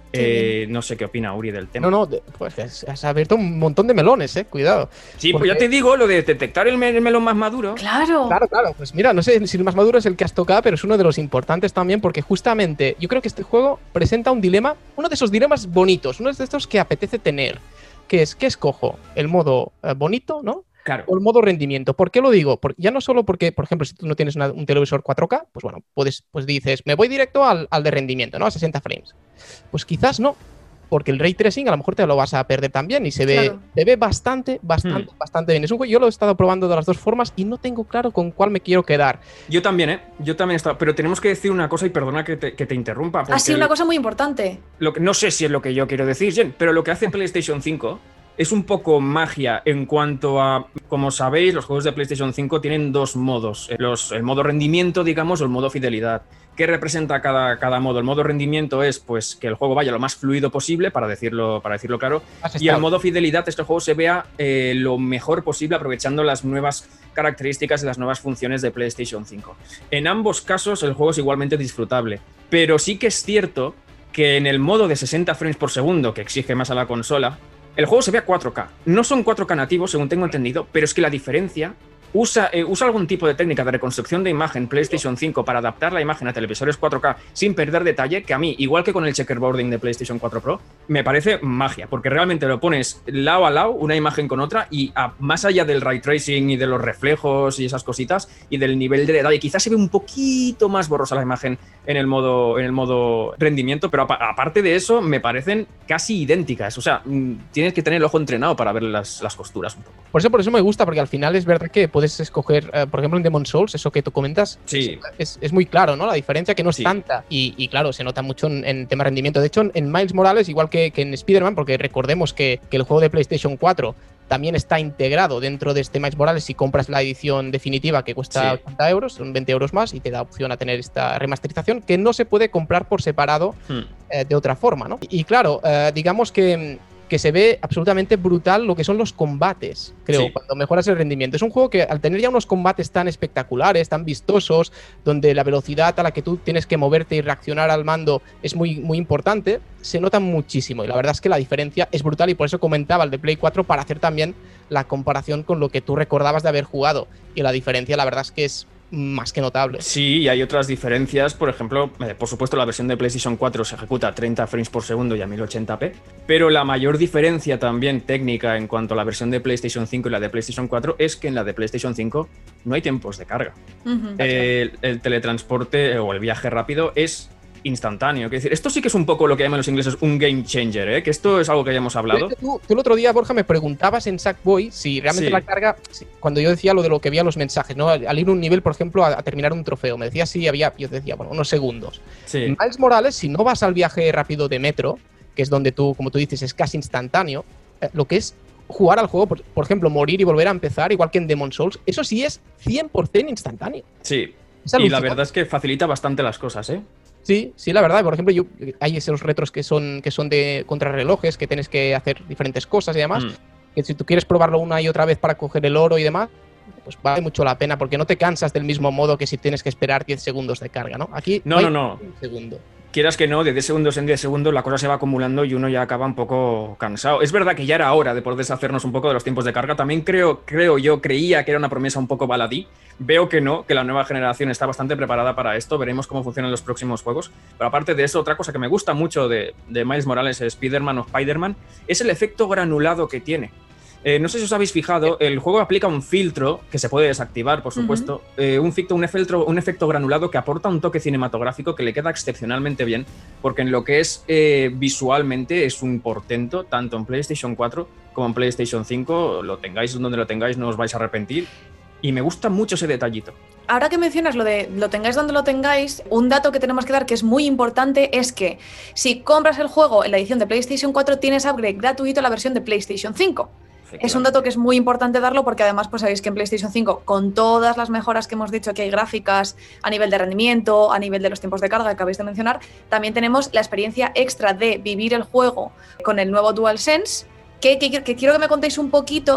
Eh, no sé qué opina Uri del tema. No, no, de- pues has, has abierto un montón de melones, eh, cuidado. Sí, Porque- pues ya te digo, lo de detectar el, me- el melón más maduro. Claro. Claro, claro, pues mira, no sé si el más maduro es el que has tocado, pero es uno de los importantes también, porque justamente yo creo que este juego presenta un dilema, uno de esos dilemas bonitos, uno de estos que apetece tener, que es, ¿qué escojo? ¿El modo eh, bonito, no? Claro. O el modo rendimiento. ¿Por qué lo digo? Porque ya no solo porque, por ejemplo, si tú no tienes una- un televisor cuatro K, pues bueno, puedes, pues dices, me voy directo al, al de rendimiento, ¿no? A sesenta frames. Pues quizás no, porque el ray tracing a lo mejor te lo vas a perder también y se ve, Claro. se ve bastante, bastante, Hmm. bastante bien. Es un juego, yo lo he estado probando de las dos formas y no tengo claro con cuál me quiero quedar. Yo también, ¿eh? Yo también he estado. Pero tenemos que decir una cosa y perdona que te, que te interrumpa. Ha sido porque una cosa muy importante. lo que, no sé si es lo que yo quiero decir, Jen, pero lo que hace PlayStation cinco es un poco magia en cuanto a, como sabéis, los juegos de PlayStation cinco tienen dos modos. Los, el modo rendimiento, digamos, o el modo fidelidad. ¿Qué representa cada, cada modo? El modo rendimiento es pues que el juego vaya lo más fluido posible, para decirlo, para decirlo claro. Has Y el estado- modo fidelidad es que el juego se vea eh, lo mejor posible, aprovechando las nuevas características y las nuevas funciones de PlayStation cinco. En ambos casos el juego es igualmente disfrutable, pero sí que es cierto que en el modo de sesenta frames por segundo, que exige más a la consola, el juego se ve a cuatro K. No son cuatro K nativos, según tengo entendido, pero es que la diferencia usa, eh, usa algún tipo de técnica de reconstrucción de imagen PlayStation cinco para adaptar la imagen a televisores cuatro K sin perder detalle, que a mí, igual que con el checkerboarding de PlayStation cuatro Pro, me parece magia, porque realmente lo pones lado a lado, una imagen con otra, y a, más allá del ray tracing y de los reflejos y esas cositas, y del nivel de detalle, quizás se ve un poquito más borrosa la imagen en el modo, en el modo rendimiento, pero apa- aparte de eso, me parecen casi idénticas. O sea, mm, tienes que tener el ojo entrenado para ver las, las costuras un poco. Por eso, por eso me gusta, porque al final es verdad que puedes escoger, eh, por ejemplo, en Demon's Souls, eso que tú comentas, Sí. es, es muy claro, ¿no? La diferencia que no es Sí. tanta. Y, y claro, se nota mucho en, en tema de rendimiento. De hecho, en, en Miles Morales, igual que, que en Spider-Man, porque recordemos que, que el juego de PlayStation cuatro también está integrado dentro de este Miles Morales si compras la edición definitiva que cuesta Sí. ochenta euros, son veinte euros más y te da opción a tener esta remasterización que no se puede comprar por separado Hmm. eh, de otra forma, ¿no? Y, y claro, eh, digamos que, que se ve absolutamente brutal lo que son los combates, creo, Sí. cuando mejoras el rendimiento. Es un juego que al tener ya unos combates tan espectaculares, tan vistosos, donde la velocidad a la que tú tienes que moverte y reaccionar al mando es muy, muy importante, se nota muchísimo. Y la verdad es que la diferencia es brutal y por eso comentaba el de Play cuatro para hacer también la comparación con lo que tú recordabas de haber jugado. Y la diferencia, la verdad es que es más que notable. Sí, y hay otras diferencias. Por ejemplo, eh, por supuesto, la versión de PlayStation cuatro se ejecuta a treinta frames por segundo y a mil ochenta p, pero la mayor diferencia también técnica en cuanto a la versión de PlayStation cinco y la de PlayStation cuatro es que en la de PlayStation cinco no hay tiempos de carga. Ujú. El, el teletransporte o el viaje rápido es instantáneo. Es decir, esto sí que es un poco lo que llaman los ingleses un game changer, ¿eh? Que esto es algo que ya hemos hablado. Pero es que Tú, tú el otro día, Borja, me preguntabas en Sackboy si realmente Sí. la carga, si- cuando yo decía lo de lo que había los mensajes, ¿no? Al, al ir un nivel, por ejemplo, a, a terminar un trofeo, me decía si había, yo decía, bueno, unos segundos. Sí. En Miles Morales, si no vas al viaje rápido de metro, que es donde tú, como tú dices, es casi instantáneo, eh, lo que es jugar al juego, por, por ejemplo, morir y volver a empezar, igual que en Demon's Souls, eso sí es cien por ciento instantáneo. Sí. Es Y la alucinante. verdad es que facilita bastante las cosas, ¿eh? Sí, sí, la verdad. Por ejemplo, yo, hay esos retros que son, que son de contrarrelojes, que tienes que hacer diferentes cosas y demás. Mm. Que si tú quieres probarlo una y otra vez para coger el oro y demás, pues vale mucho la pena, porque no te cansas del mismo modo que si tienes que esperar diez segundos de carga, ¿no? Aquí No, hay no, no. un segundo. Quieras que no, de diez segundos en diez segundos la cosa se va acumulando y uno ya acaba un poco cansado. Es verdad que ya era hora de poder deshacernos un poco de los tiempos de carga. También creo, creo yo, creía que era una promesa un poco baladí. Veo que no, que la nueva generación está bastante preparada para esto. Veremos cómo funcionan los próximos juegos. Pero aparte de eso, otra cosa que me gusta mucho de, de Miles Morales, Spider-Man o Spider-Man, es el efecto granulado que tiene. Eh, no sé si os habéis fijado, el juego aplica un filtro que se puede desactivar, por supuesto, uh-huh. eh, un, filtro, un, efecto, un efecto granulado que aporta un toque cinematográfico que le queda excepcionalmente bien, porque en lo que es eh, visualmente es un portento, tanto en PlayStation cuatro como en PlayStation cinco, lo tengáis donde lo tengáis, no os vais a arrepentir, y me gusta mucho ese detallito. Ahora que mencionas lo de lo tengáis donde lo tengáis, un dato que tenemos que dar que es muy importante es que si compras el juego en la edición de PlayStation cuatro tienes upgrade gratuito a la versión de PlayStation cinco. Es un dato que es muy importante darlo porque además pues sabéis que en PlayStation cinco, con todas las mejoras que hemos dicho que hay gráficas a nivel de rendimiento, a nivel de los tiempos de carga que acabáis de mencionar, también tenemos la experiencia extra de vivir el juego con el nuevo DualSense, que, que, que quiero que me contéis un poquito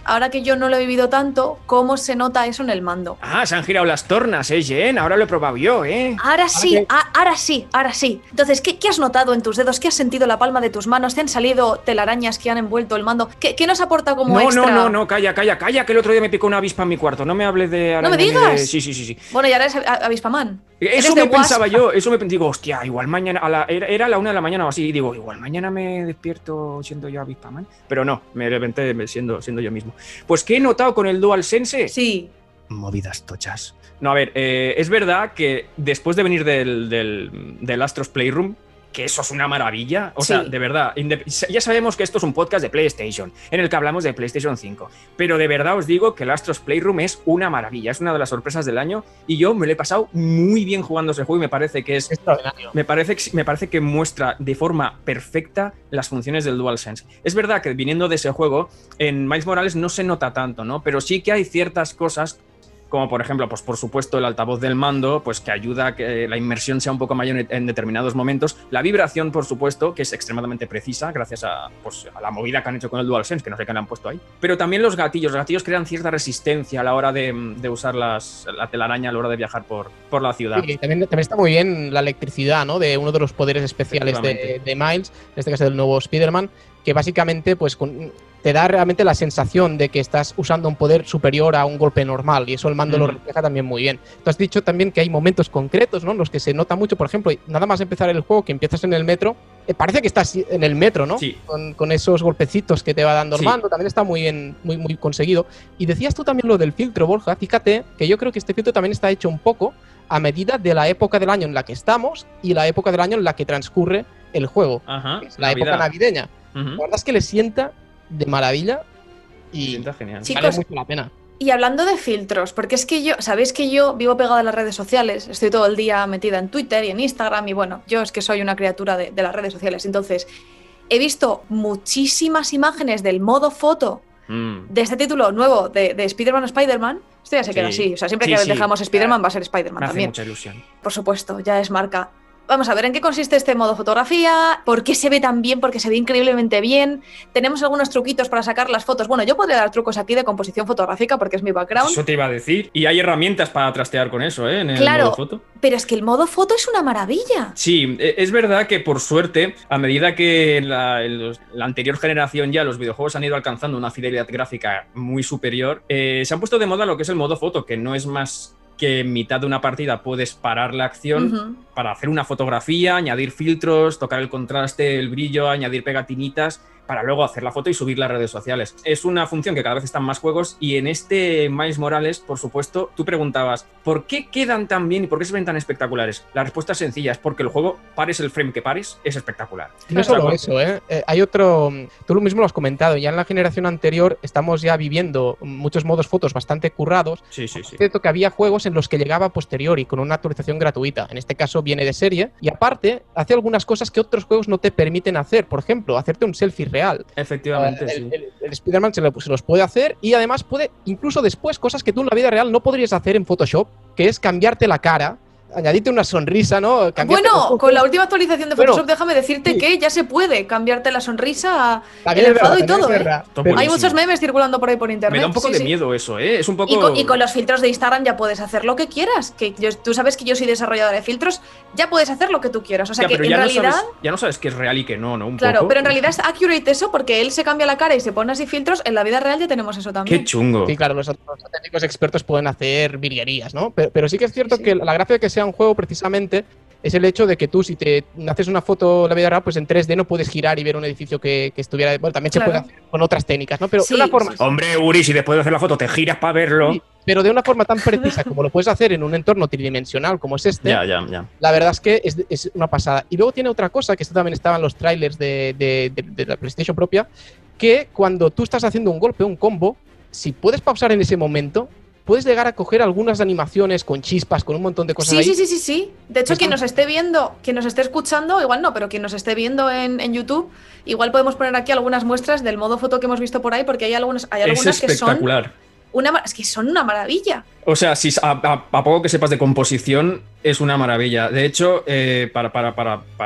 ahora que yo no lo he vivido tanto, cómo se nota eso en el mando. Ah, se han girado las tornas, ¿eh, Jen? Ahora lo he probado yo, ¿eh? Ahora sí, a, ahora sí, ahora sí. Entonces, ¿qué, ¿qué has notado en tus dedos? ¿Qué has sentido en la palma de tus manos? ¿Te han salido telarañas que han envuelto el mando? ¿Qué, qué nos aporta como no, extra? No, no, no, calla, calla, calla, que el otro día me picó una avispa en mi cuarto. No me hables de araña. ¡No me digas! De... Sí, sí, sí, sí. Bueno, y ahora eres avispaman. Eso me pensaba yo, eso me digo, hostia, igual mañana, a la, era, era la una de la mañana o así, y digo, igual mañana me despierto siendo yo avispaman. Pero no, me levanté siendo, siendo yo mismo. Pues, ¿qué he notado con el DualSense? Sí. Movidas tochas. No, a ver, eh, es verdad que después de venir del, del, del Astros Playroom, que eso es una maravilla, o sí. sea, de verdad, ya sabemos que esto es un podcast de PlayStation, en el que hablamos de PlayStation cinco, pero de verdad os digo que el Astros Playroom es una maravilla, es una de las sorpresas del año, y yo me lo he pasado muy bien jugando ese juego y me parece que es... extraordinario. Me parece, me parece que muestra de forma perfecta las funciones del DualSense. Es verdad que viniendo de ese juego, en Miles Morales no se nota tanto, ¿no? Pero sí que hay ciertas cosas, como por ejemplo, pues por supuesto el altavoz del mando, pues que ayuda a que la inmersión sea un poco mayor en determinados momentos. La vibración, por supuesto, que es extremadamente precisa gracias a, pues, a la movida que han hecho con el DualSense, que no sé qué le han puesto ahí. Pero también los gatillos. Los gatillos crean cierta resistencia a la hora de, de usar las, la telaraña a la hora de viajar por, por la ciudad. Sí, también, también está muy bien la electricidad, ¿no? De uno de los poderes especiales de, de Miles, en este caso del nuevo Spider-Man, que básicamente pues con, te da realmente la sensación de que estás usando un poder superior a un golpe normal, y eso el mando mm. lo refleja también muy bien. Tú has dicho también que hay momentos concretos, ¿no?, en los que se nota mucho, por ejemplo, nada más empezar el juego, que empiezas en el metro, eh, parece que estás en el metro, ¿no? Sí. Con, con esos golpecitos que te va dando el sí. mando, también está muy bien, muy, muy conseguido. Y decías tú también lo del filtro, Borja, fíjate que yo creo que este filtro también está hecho un poco a medida de la época del año en la que estamos y la época del año en la que transcurre el juego. Ajá, es la Navidad. Época navideña. Uh-huh. La verdad es que le sienta de maravilla y sienta genial. Chicos, vale mucho la pena. Y hablando de filtros, porque es que yo, sabéis que yo vivo pegada a las redes sociales, estoy todo el día metida en Twitter y en Instagram, y bueno, yo es que soy una criatura de, de las redes sociales, entonces he visto muchísimas imágenes del modo foto mm. de este título nuevo de, de Spider-Man o Spider-Man. Esto ya se queda sí. así, o sea, siempre sí, que sí. dejamos Spider-Man va a ser Spider-Man Me también. hace mucha ilusión. Por supuesto, ya es marca. Vamos a ver, ¿en qué consiste este modo fotografía? ¿Por qué se ve tan bien? Porque se ve increíblemente bien. Tenemos algunos truquitos para sacar las fotos. Bueno, yo podría dar trucos aquí de composición fotográfica porque es mi background. Eso te iba a decir. Y hay herramientas para trastear con eso, ¿eh? En el claro, modo foto. Pero es que el modo foto es una maravilla. Sí, es verdad que por suerte, a medida que en la, en los, la anterior generación ya los videojuegos han ido alcanzando una fidelidad gráfica muy superior, eh, se han puesto de moda lo que es el modo foto, que no es más que en mitad de una partida puedes parar la acción uh-huh. para hacer una fotografía, añadir filtros, tocar el contraste, el brillo, añadir pegatinitas, para luego hacer la foto y subirla a redes sociales. Es una función que cada vez están en más juegos, y en este Miles Morales, por supuesto, tú preguntabas, ¿por qué quedan tan bien y por qué se ven tan espectaculares? La respuesta es sencilla, es porque el juego, pares el frame que pares, es espectacular. No es solo eso, ¿eh? Eh, hay otro, tú lo mismo lo has comentado, ya en la generación anterior estamos ya viviendo muchos modos fotos bastante currados. Sí, sí, sí. Es cierto que había juegos en los que llegaba a posteriori, con una actualización gratuita. En este caso viene de serie, y aparte hace algunas cosas que otros juegos no te permiten hacer. Por ejemplo, hacerte un selfie real. Efectivamente, uh, el, sí. El, el Spider-Man se, se los puede hacer, y además puede, incluso después, cosas que tú en la vida real no podrías hacer en Photoshop, que es cambiarte la cara, añadirte una sonrisa, ¿no? Cambiarte bueno, con la última actualización de Photoshop, bueno, déjame decirte sí. que ya se puede cambiarte la sonrisa, la el enfado y todo, ¿eh? Hay muchos memes circulando por ahí por internet. Me da un poco sí, de sí. miedo eso, ¿eh? Es un poco... Y con, y con los filtros de Instagram ya puedes hacer lo que quieras. Que yo, tú sabes que yo soy desarrolladora de filtros, ya puedes hacer lo que tú quieras. O sea, ya, que en ya realidad... No sabes, ya no sabes qué es real y qué no, ¿no? Un claro, poco. pero en realidad es accurate eso, porque él se cambia la cara y se pone así filtros. En la vida real ya tenemos eso también. ¡Qué chungo! Sí, claro, los, los técnicos expertos pueden hacer virguerías, ¿no? Pero, pero sí que es cierto sí, sí. que la gracia de que sea un juego, precisamente, es el hecho de que tú, si te haces una foto en la vida real, pues en tres D no puedes girar y ver un edificio que, que estuviera... Bueno, también claro. se puede hacer con otras técnicas, ¿no? Pero sí, de una forma... Sí. Hombre, Uri, si después de hacer la foto te giras para verlo... Sí, pero de una forma tan precisa como lo puedes hacer en un entorno tridimensional como es este, ya, ya, ya. la verdad es que es, es una pasada. Y luego tiene otra cosa, que esto también estaba en los trailers de, de, de, de la PlayStation propia, que cuando tú estás haciendo un golpe, un combo, si puedes pausar en ese momento... puedes llegar a coger algunas animaciones con chispas, con un montón de cosas sí, ahí. Sí, sí, sí, sí. De hecho, quien nos esté viendo, quien nos esté escuchando, igual no, pero quien nos esté viendo en, en YouTube, igual podemos poner aquí algunas muestras del modo foto que hemos visto por ahí, porque hay algunas, hay algunas que son una, es que son una maravilla. O sea, si a, a, a poco que sepas de composición, es una maravilla. De hecho, eh, para, para, para, para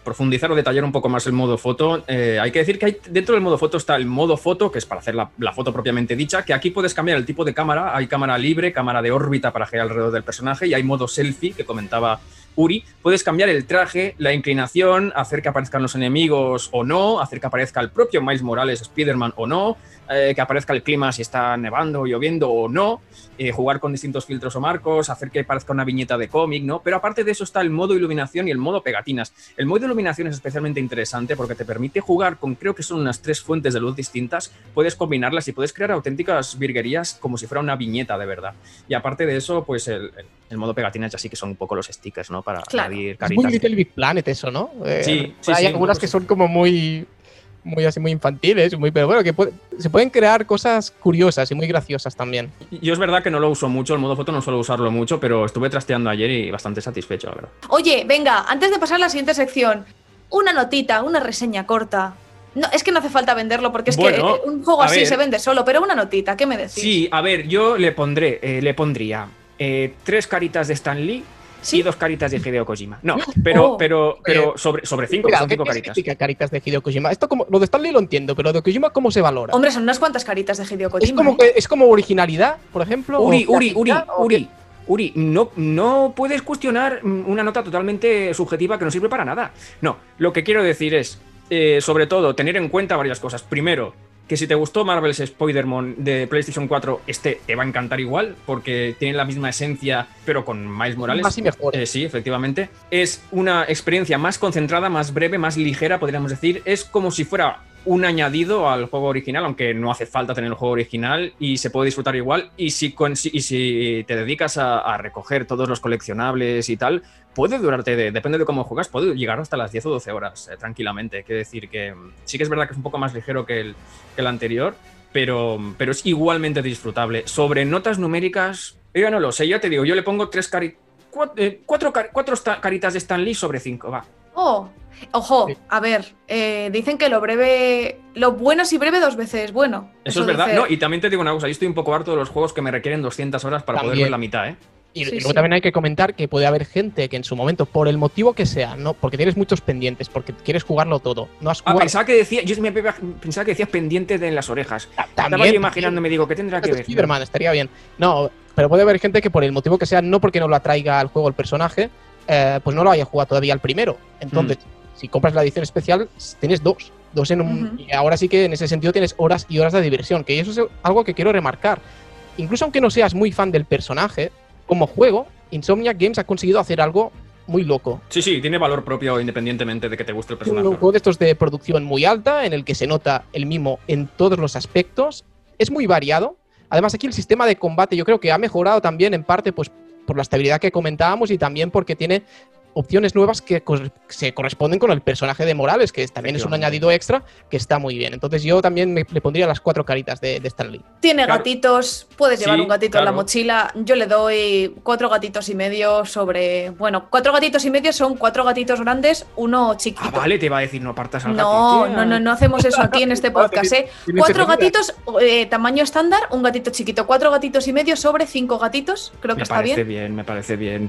profundizar o detallar un poco más el modo foto, eh, hay que decir que hay, dentro del modo foto está el modo foto, que es para hacer la, la foto propiamente dicha, que aquí puedes cambiar el tipo de cámara. Hay cámara libre, cámara de órbita para girar alrededor del personaje, y hay modo selfie, que comentaba Uri. Puedes cambiar el traje, la inclinación, hacer que aparezcan los enemigos o no, hacer que aparezca el propio Miles Morales, Spider-Man o no, eh, que aparezca el clima si está nevando o lloviendo o no, eh, jugar con distintos filtros o marcos, hacer que parezca una viñeta de cómic, ¿no? Pero aparte de eso está el modo iluminación y el modo pegatinas. El modo iluminación es especialmente interesante porque te permite jugar con, creo que son unas tres fuentes de luz distintas, puedes combinarlas y puedes crear auténticas virguerías como si fuera una viñeta de verdad. Y aparte de eso, pues el, el, el modo pegatinas ya sí que son un poco los stickers, ¿no? Para claro. añadir Es caritas. muy Little Big Planet eso, ¿no? Eh, Sí, sí, hay sí, algunas no, que sí. son como muy, muy así, muy infantiles, muy, pero bueno, que puede- se pueden crear cosas curiosas y muy graciosas también. Yo es verdad que no lo uso mucho, el modo foto no suelo usarlo mucho, pero estuve trasteando ayer y bastante satisfecho, la verdad. Oye, venga, antes de pasar a la siguiente sección, una notita, una reseña corta. No, es que no hace falta venderlo porque es Bueno, que un juego a así ver. se vende solo, pero una notita, ¿qué me decís? Sí, a ver, yo le pondré, eh, le pondría eh, tres caritas de Stan Lee ¿Sí? y dos caritas de Hideo Kojima. No, pero, Oh. pero, pero sobre, sobre cinco, que Mira, son ¿qué cinco qué caritas. significa caritas de Hideo Kojima? Esto como, lo de Stanley lo entiendo, pero lo de Kojima, ¿cómo se valora? Hombre, son unas cuantas caritas de Hideo Kojima. ¿Es como, ¿eh? que- ¿Es como originalidad, por ejemplo? Uri, ¿O Uri, Uri, creatividad? ¿O Uri, qué? Uri, no, no puedes cuestionar mm, una nota totalmente subjetiva que no sirve para nada. No, lo que quiero decir es, eh, sobre todo, tener en cuenta varias cosas. Primero, que si te gustó Marvel's Spider-Man de PlayStation cuatro, este te va a encantar igual, porque tiene la misma esencia, pero con Miles Morales. Más y mejor. Eh, sí, efectivamente. Es una experiencia más concentrada, más breve, más ligera, podríamos decir. Es como si fuera un añadido al juego original, aunque no hace falta tener el juego original y se puede disfrutar igual. Y si, con- si- y si te dedicas a, a recoger todos los coleccionables y tal, puede durarte, de- depende de cómo juegas, puede llegar hasta las diez o doce horas eh, tranquilamente. Quiero decir que mm, sí que es verdad que es un poco más ligero que el, que el anterior, pero, pero es igualmente disfrutable. Sobre notas numéricas, yo ya no lo sé, ya te digo, yo le pongo tres cari cuatro, eh, cuatro, car- cuatro sta- caritas de Stan Lee sobre cinco, va. Oh, ojo, Sí. a ver, eh, dicen que lo breve, lo bueno si breve dos veces bueno. Eso, es verdad. dice- No, y también te digo una cosa, yo estoy un poco harto de los juegos que me requieren doscientas horas para poder También. ver la mitad, ¿eh? Y, Sí, y luego sí. también hay que comentar que puede haber gente que en su momento, por el motivo que sea, no, porque tienes muchos pendientes, porque quieres jugarlo todo, no has Ah, jugado. pensaba que decía, yo me pensaba que decías pendiente de las orejas. Estaba yo imaginándome, digo, ¿qué tendrá que ver? Spider-Man, estaría bien. No, pero puede haber gente que por el motivo que sea, no porque no lo atraiga al juego el personaje, eh, pues no lo haya jugado todavía al primero. Entonces, si compras la edición especial, tienes dos. Dos en un. Ujú. Y ahora sí que en ese sentido tienes horas y horas de diversión, que eso es algo que quiero remarcar. Incluso aunque no seas muy fan del personaje, como juego, Insomniac Games ha conseguido hacer algo muy loco. Sí, sí, tiene valor propio independientemente de que te guste el Un personaje. juego de estos de producción muy alta, en el que se nota el mimo en todos los aspectos. Es muy variado. Además, aquí el sistema de combate yo creo que ha mejorado también en parte pues, por la estabilidad que comentábamos y también porque tiene opciones nuevas que cor- se corresponden con el personaje de Morales, que también es un Efectivamente. añadido extra que está muy bien. Entonces yo también me- le pondría las cuatro caritas de, de Stan Lee. Tiene Claro. gatitos, puedes llevar Sí, un gatito en la claro. mochila. Yo le doy cuatro gatitos y medio sobre. Bueno, cuatro gatitos y medio son cuatro gatitos grandes, uno chiquito. Ah, vale, te iba a decir, no partas al No, gatito. no, no, no hacemos eso aquí en este podcast, ¿eh? Tienes Cuatro que tener- gatitos, eh, tamaño estándar, un gatito chiquito. Cuatro gatitos y medio sobre cinco gatitos, creo que Me está parece bien. bien, me parece bien.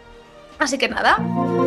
Así que nada.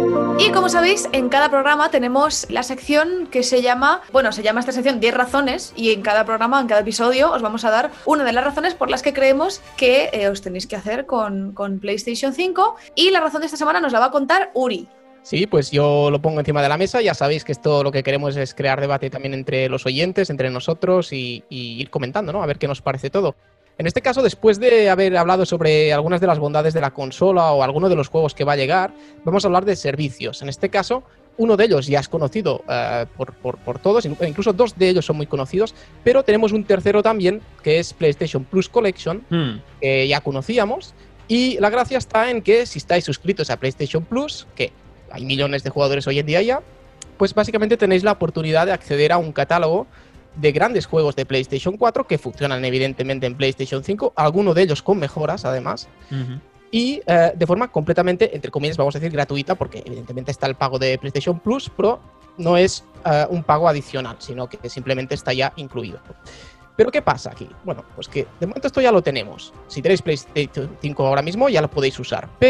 Y como sabéis, en cada programa tenemos la sección que se llama, bueno, se llama esta sección diez razones y en cada programa, en cada episodio, os vamos a dar una de las razones por las que creemos que eh, os tenéis que hacer con, con PlayStation cinco. Y la razón de esta semana nos la va a contar Uri. Sí, pues yo lo pongo encima de la mesa. Ya sabéis que esto lo que queremos es crear debate también entre los oyentes, entre nosotros y, y ir comentando, ¿no? A ver qué nos parece todo. En este caso, después de haber hablado sobre algunas de las bondades de la consola o alguno de los juegos que va a llegar, vamos a hablar de servicios. En este caso, uno de ellos ya es conocido uh, por, por, por todos, incluso dos de ellos son muy conocidos, pero tenemos un tercero también, que es PlayStation Plus Collection, Hmm. que ya conocíamos. Y la gracia está en que si estáis suscritos a PlayStation Plus, que hay millones de jugadores hoy en día ya, pues básicamente tenéis la oportunidad de acceder a un catálogo de grandes juegos de PlayStation cuatro que funcionan evidentemente en PlayStation cinco, algunos de ellos con mejoras además, Ujú. y eh, de forma completamente, entre comillas, vamos a decir gratuita, porque evidentemente está el pago de PlayStation Plus, pero no es eh, un pago adicional, sino que simplemente está ya incluido. Pero ¿qué pasa aquí? Bueno, pues que de momento esto ya lo tenemos. Si tenéis PlayStation cinco ahora mismo ya lo podéis usar, pero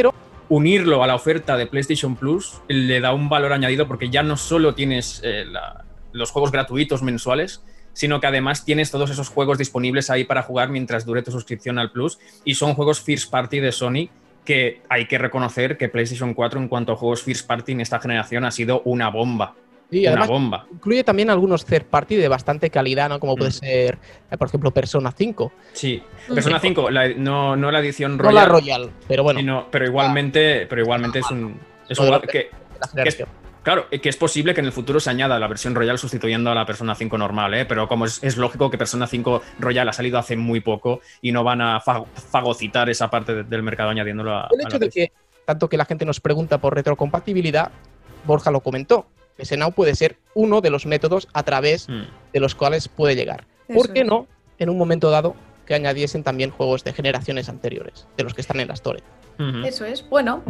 unirlo a la oferta de PlayStation Plus le da un valor añadido porque ya no solo tienes eh, la, los juegos gratuitos mensuales, sino que además tienes todos esos juegos disponibles ahí para jugar mientras dure tu suscripción al Plus, y son juegos first party de Sony, que hay que reconocer que PlayStation cuatro en cuanto a juegos first party en esta generación ha sido una bomba. Sí, una además, bomba. Incluye también algunos third party de bastante calidad, ¿no? Como puede ser, eh, por ejemplo, Persona cinco. Sí, Persona cinco, la, no, no la edición No Royal. la Royal, pero bueno. Sino, pero igualmente, pero igualmente es un, es un Bueno, que, que es, que claro, que es posible que en el futuro se añada la versión Royal sustituyendo a la Persona cinco normal, ¿eh? Pero como es, es lógico que Persona cinco Royal ha salido hace muy poco y no van a fa fagocitar esa parte de, del mercado añadiéndolo a. El hecho a la de que, tanto que la gente nos pregunta por retrocompatibilidad, Borja lo comentó. P S Now puede ser uno de los métodos a través mm. de los cuales puede llegar. Eso ¿Por qué es. no, en un momento dado, que añadiesen también juegos de generaciones anteriores, de los que están en la Store? Uh-huh. Eso es, bueno.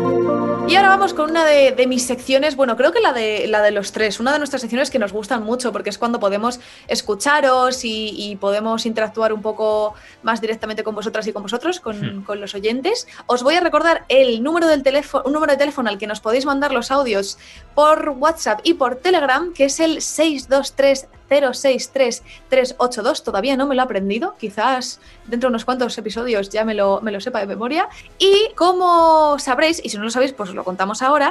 Y ahora vamos con una de, de mis secciones, bueno, creo que la de, la de los tres, una de nuestras secciones que nos gustan mucho porque es cuando podemos escucharos y, y podemos interactuar un poco más directamente con vosotras y con vosotros, con, hmm. con los oyentes. Os voy a recordar el número del teléfono, un número de teléfono al que nos podéis mandar los audios por WhatsApp y por Telegram, que es el seis dos tres cero seis tres tres ocho dos. Todavía no me lo he aprendido, quizás dentro de unos cuantos episodios ya me lo, me lo sepa de memoria. Y como sabréis, y si no lo sabéis pues os lo contamos ahora,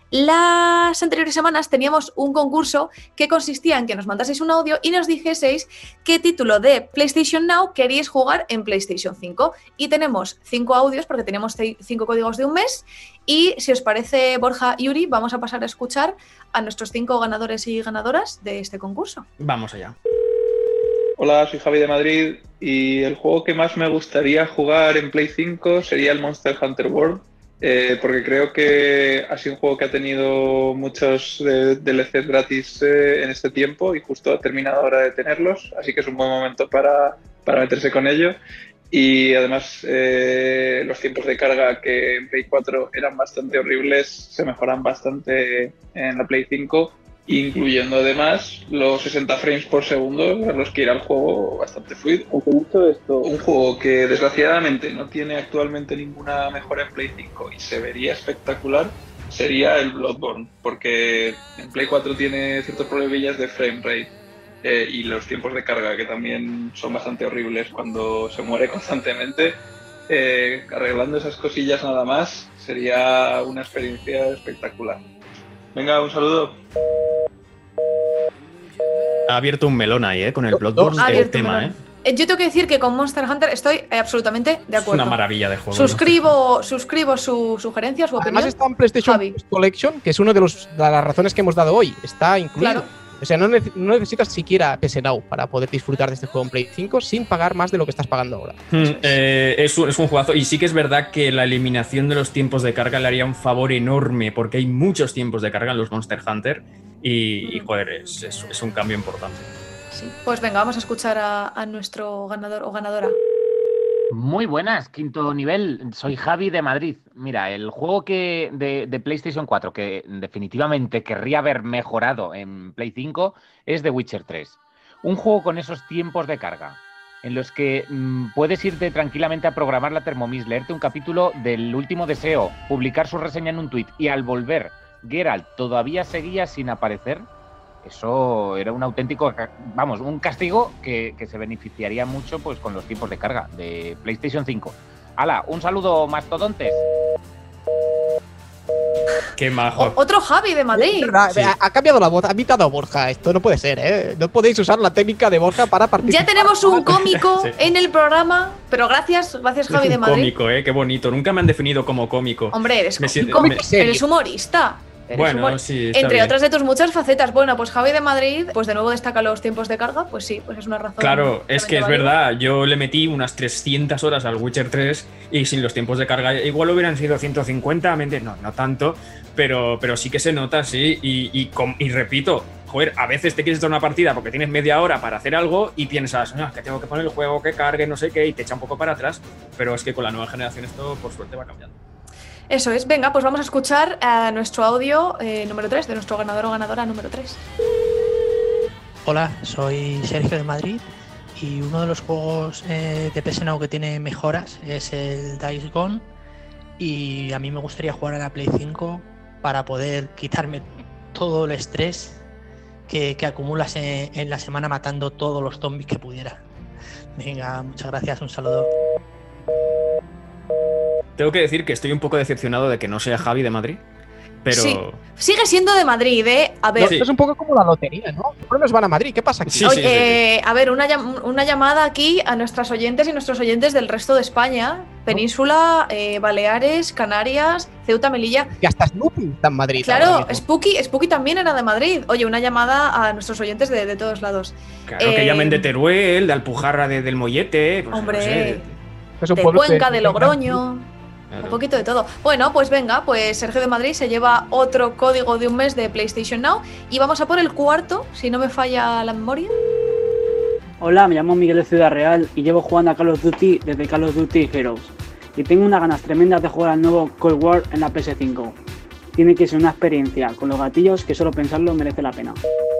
las anteriores semanas teníamos un concurso que consistía en que nos mandaseis un audio y nos dijeseis qué título de PlayStation Now queríais jugar en PlayStation cinco. Y tenemos cinco audios porque tenemos cinco códigos de un mes. Y si os parece, Borja y Yuri, vamos a pasar a escuchar a nuestros cinco ganadores y ganadoras de este concurso. Vamos allá. Hola, soy Javi de Madrid y el juego que más me gustaría jugar en Play cinco sería el Monster Hunter World. Eh, porque creo que ha sido un juego que ha tenido muchos eh, D L Cs gratis eh, en este tiempo y justo ha terminado ahora de tenerlos, así que es un buen momento para, para meterse con ello. Y además eh, los tiempos de carga que en Play cuatro eran bastante horribles se mejoran bastante en la Play cinco, incluyendo además los sesenta frames por segundo a los que irá el juego bastante fluido. Aunque dicho esto, un juego que desgraciadamente no tiene actualmente ninguna mejora en Play cinco y se vería espectacular sería el Bloodborne, porque en Play cuatro tiene ciertos problemillas de frame rate eh, y los tiempos de carga que también son bastante horribles cuando se muere constantemente. Eh, arreglando esas cosillas nada más sería una experiencia espectacular. Venga, un saludo. Ha abierto un melón ahí, ¿eh? Con el Bloodborne, Ha el abierto tema, un ¿eh? melón. Yo tengo que decir que con Monster Hunter estoy eh, absolutamente de acuerdo. Es una maravilla de juego. Suscribo, suscribo su sugerencia, su opinión. Además está en PlayStation Javi. Collection, que es una de, los, de las razones que hemos dado hoy. Está incluido. Claro. O sea, no, ne no necesitas siquiera P S Now para poder disfrutar de este juego en Play cinco sin pagar más de lo que estás pagando ahora. Mm, eh, es, un, es un juegazo. Y sí que es verdad que la eliminación de los tiempos de carga le haría un favor enorme, porque hay muchos tiempos de carga en los Monster Hunter. Y, y joder, es, es, es un cambio importante. Sí. Pues venga, vamos a escuchar a, a nuestro ganador o ganadora. Muy buenas, quinto nivel. Soy Javi de Madrid. Mira, el juego que de, de PlayStation cuatro que definitivamente querría haber mejorado en Play cinco es The Witcher tres. Un juego con esos tiempos de carga en los que mmm, puedes irte tranquilamente a programar la Thermomix, leerte un capítulo del Último Deseo, publicar su reseña en un tuit y al volver Geralt todavía seguía sin aparecer. Eso era un auténtico, vamos, un castigo que, que se beneficiaría mucho pues con los tiempos de carga de PlayStation cinco. ¡Hala! Un saludo, mastodontes. ¡Qué majo! O otro Javi de Madrid. Sí. Ha, ha cambiado la voz, ha invitado a Borja. Esto no puede ser, ¿eh? No podéis usar la técnica de Borja para participar. Ya tenemos un cómico Sí. en el programa, pero gracias, gracias Javi de Un Madrid. cómico, ¿eh? Qué bonito. Nunca me han definido como cómico. Hombre, eres Me cómico, siento- me- eres humorista. Eres Bueno, humor- sí, está Entre bien. otras de tus muchas facetas. Bueno, pues Javi de Madrid, pues de nuevo destaca los tiempos de carga, pues sí, pues es una razón. Claro, es que es válida. verdad, yo le metí unas trescientas horas al Witcher tres y sin los tiempos de carga igual hubieran sido ciento cincuenta, no, no tanto, pero, pero sí que se nota, sí, y, y, com- y repito, joder, a veces te quieres echar una partida porque tienes media hora para hacer algo y piensas, no, que tengo que poner el juego, que cargue, no sé qué, y te echa un poco para atrás, pero es que con la nueva generación esto por suerte va cambiando. Eso es, venga, pues vamos a escuchar a nuestro audio eh, número tres, de nuestro ganador o ganadora número tres. Hola, soy Sergio de Madrid y uno de los juegos eh, de P S Now que tiene mejoras es el Days Gone y a mí me gustaría jugar a la Play cinco para poder quitarme todo el estrés que, que acumulas en, en la semana matando todos los zombies que pudiera. Venga, muchas gracias, un saludo. Tengo que decir que estoy un poco decepcionado de que no sea Javi de Madrid, pero... Sí, sigue siendo de Madrid, ¿eh? A ver, No, esto es un poco como la lotería, ¿no? Los premios van a Madrid, ¿qué pasa aquí? Sí, Oye, sí, sí, sí. eh, a ver, una, llam- una llamada aquí a nuestras oyentes y nuestros oyentes del resto de España, Península, eh, Baleares, Canarias, Ceuta, Melilla. Que hasta Snoopy está en Madrid. ahora Claro, mismo. Spooky, Spooky también era de Madrid. Oye, una llamada a nuestros oyentes de, de todos lados. Claro, que Eh, llamen de Teruel, de Alpujarra, de- del Mollete... Pues, Hombre, no sé. Es un de pueblo Cuenca, de- de Logroño. Claro. Un poquito de todo. Bueno, pues venga, pues Sergio de Madrid se lleva otro código de un mes de PlayStation Now y vamos a por el cuarto, si no me falla la memoria. Hola, me llamo Miguel de Ciudad Real y llevo jugando a Call of Duty desde Call of Duty Heroes. Y tengo unas ganas tremendas de jugar al nuevo Cold War en la P S cinco. Tiene que ser una experiencia con los gatillos que solo pensarlo merece la pena.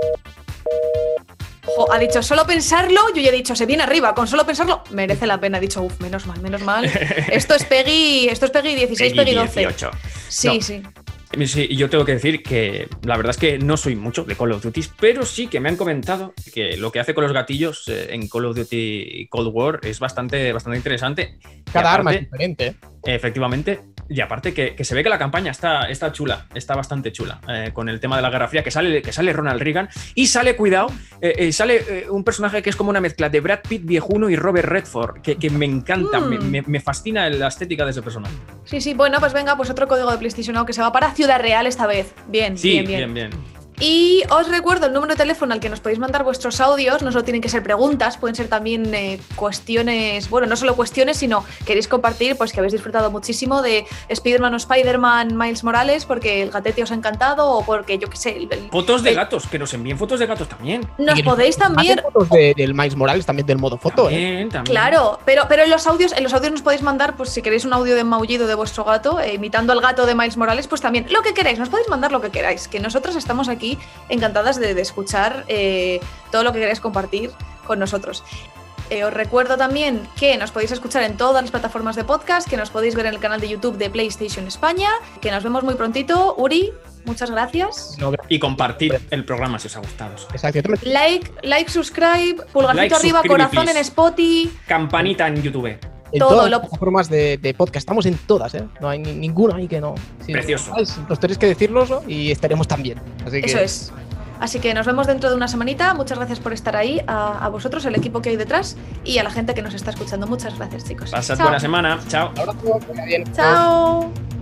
Jo, ha dicho, solo pensarlo, yo ya he dicho, se viene arriba, con solo pensarlo, merece la pena. Ha dicho, uff, menos mal, menos mal. Esto es Peggy, esto es Peggy dieciséis, Peggy doce. dieciocho. Sí, No. sí. Sí, y yo tengo que decir que la verdad es que no soy mucho de Call of Duty, pero sí que me han comentado que lo que hace con los gatillos eh, en Call of Duty Cold War es bastante, bastante interesante. Cada Y arma es aparte, diferente. efectivamente, y aparte que, que se ve que la campaña está, está chula, está bastante chula, eh, con el tema de la Guerra Fría, que sale, que sale Ronald Reagan y sale, cuidado, eh, eh, sale eh, un personaje que es como una mezcla de Brad Pitt viejuno y Robert Redford, que, que me encanta, Mm. me, me- me fascina la estética de ese personaje. Sí, sí, bueno, pues venga, pues otro código de PlayStation Now que se va para Ciudad Real esta vez. Bien, Sí, bien, bien. bien, bien. Y os recuerdo el número de teléfono al que nos podéis mandar vuestros audios. No solo tienen que ser preguntas, pueden ser también eh, cuestiones, bueno, no solo cuestiones, sino queréis compartir, pues que habéis disfrutado muchísimo de Spider-Man o Spider-Man Miles Morales porque el gatete os ha encantado o porque, yo qué sé, el- el- Fotos de el- gatos, que nos envíen fotos de gatos también. nos Y podéis hacen también... fotos de- del Miles Morales, también del modo foto, ¿eh? También, también. Claro, pero, pero en los audios, en los audios nos podéis mandar, pues si queréis un audio de maullido de vuestro gato, eh, imitando al gato de Miles Morales, pues también lo que queráis, nos podéis mandar lo que queráis, que nosotros estamos aquí encantadas de, de escuchar eh, todo lo que queráis compartir con nosotros. Eh, os recuerdo también que nos podéis escuchar en todas las plataformas de podcast, que nos podéis ver en el canal de YouTube de PlayStation España, que nos vemos muy prontito. Uri, muchas gracias. No, Y compartir el programa si os ha gustado. exactamente. Like, like, subscribe, pulgarcito Like, arriba, suscribe, corazón please. en Spotify. Campanita en YouTube. En todo todas lo- las plataformas de, de podcast, estamos en todas, ¿eh? No hay ni- ninguna ahí que no. Sí, Precioso. ¿sabes? Nos tenéis que decirlo y estaremos también. Así que, Eso es. Así que nos vemos dentro de una semanita. Muchas gracias por estar ahí, a, a vosotros, el equipo que hay detrás y a la gente que nos está escuchando. Muchas gracias, chicos. Pasad Chao. buena semana. Chao. Ahora todo vaya bien. Chao.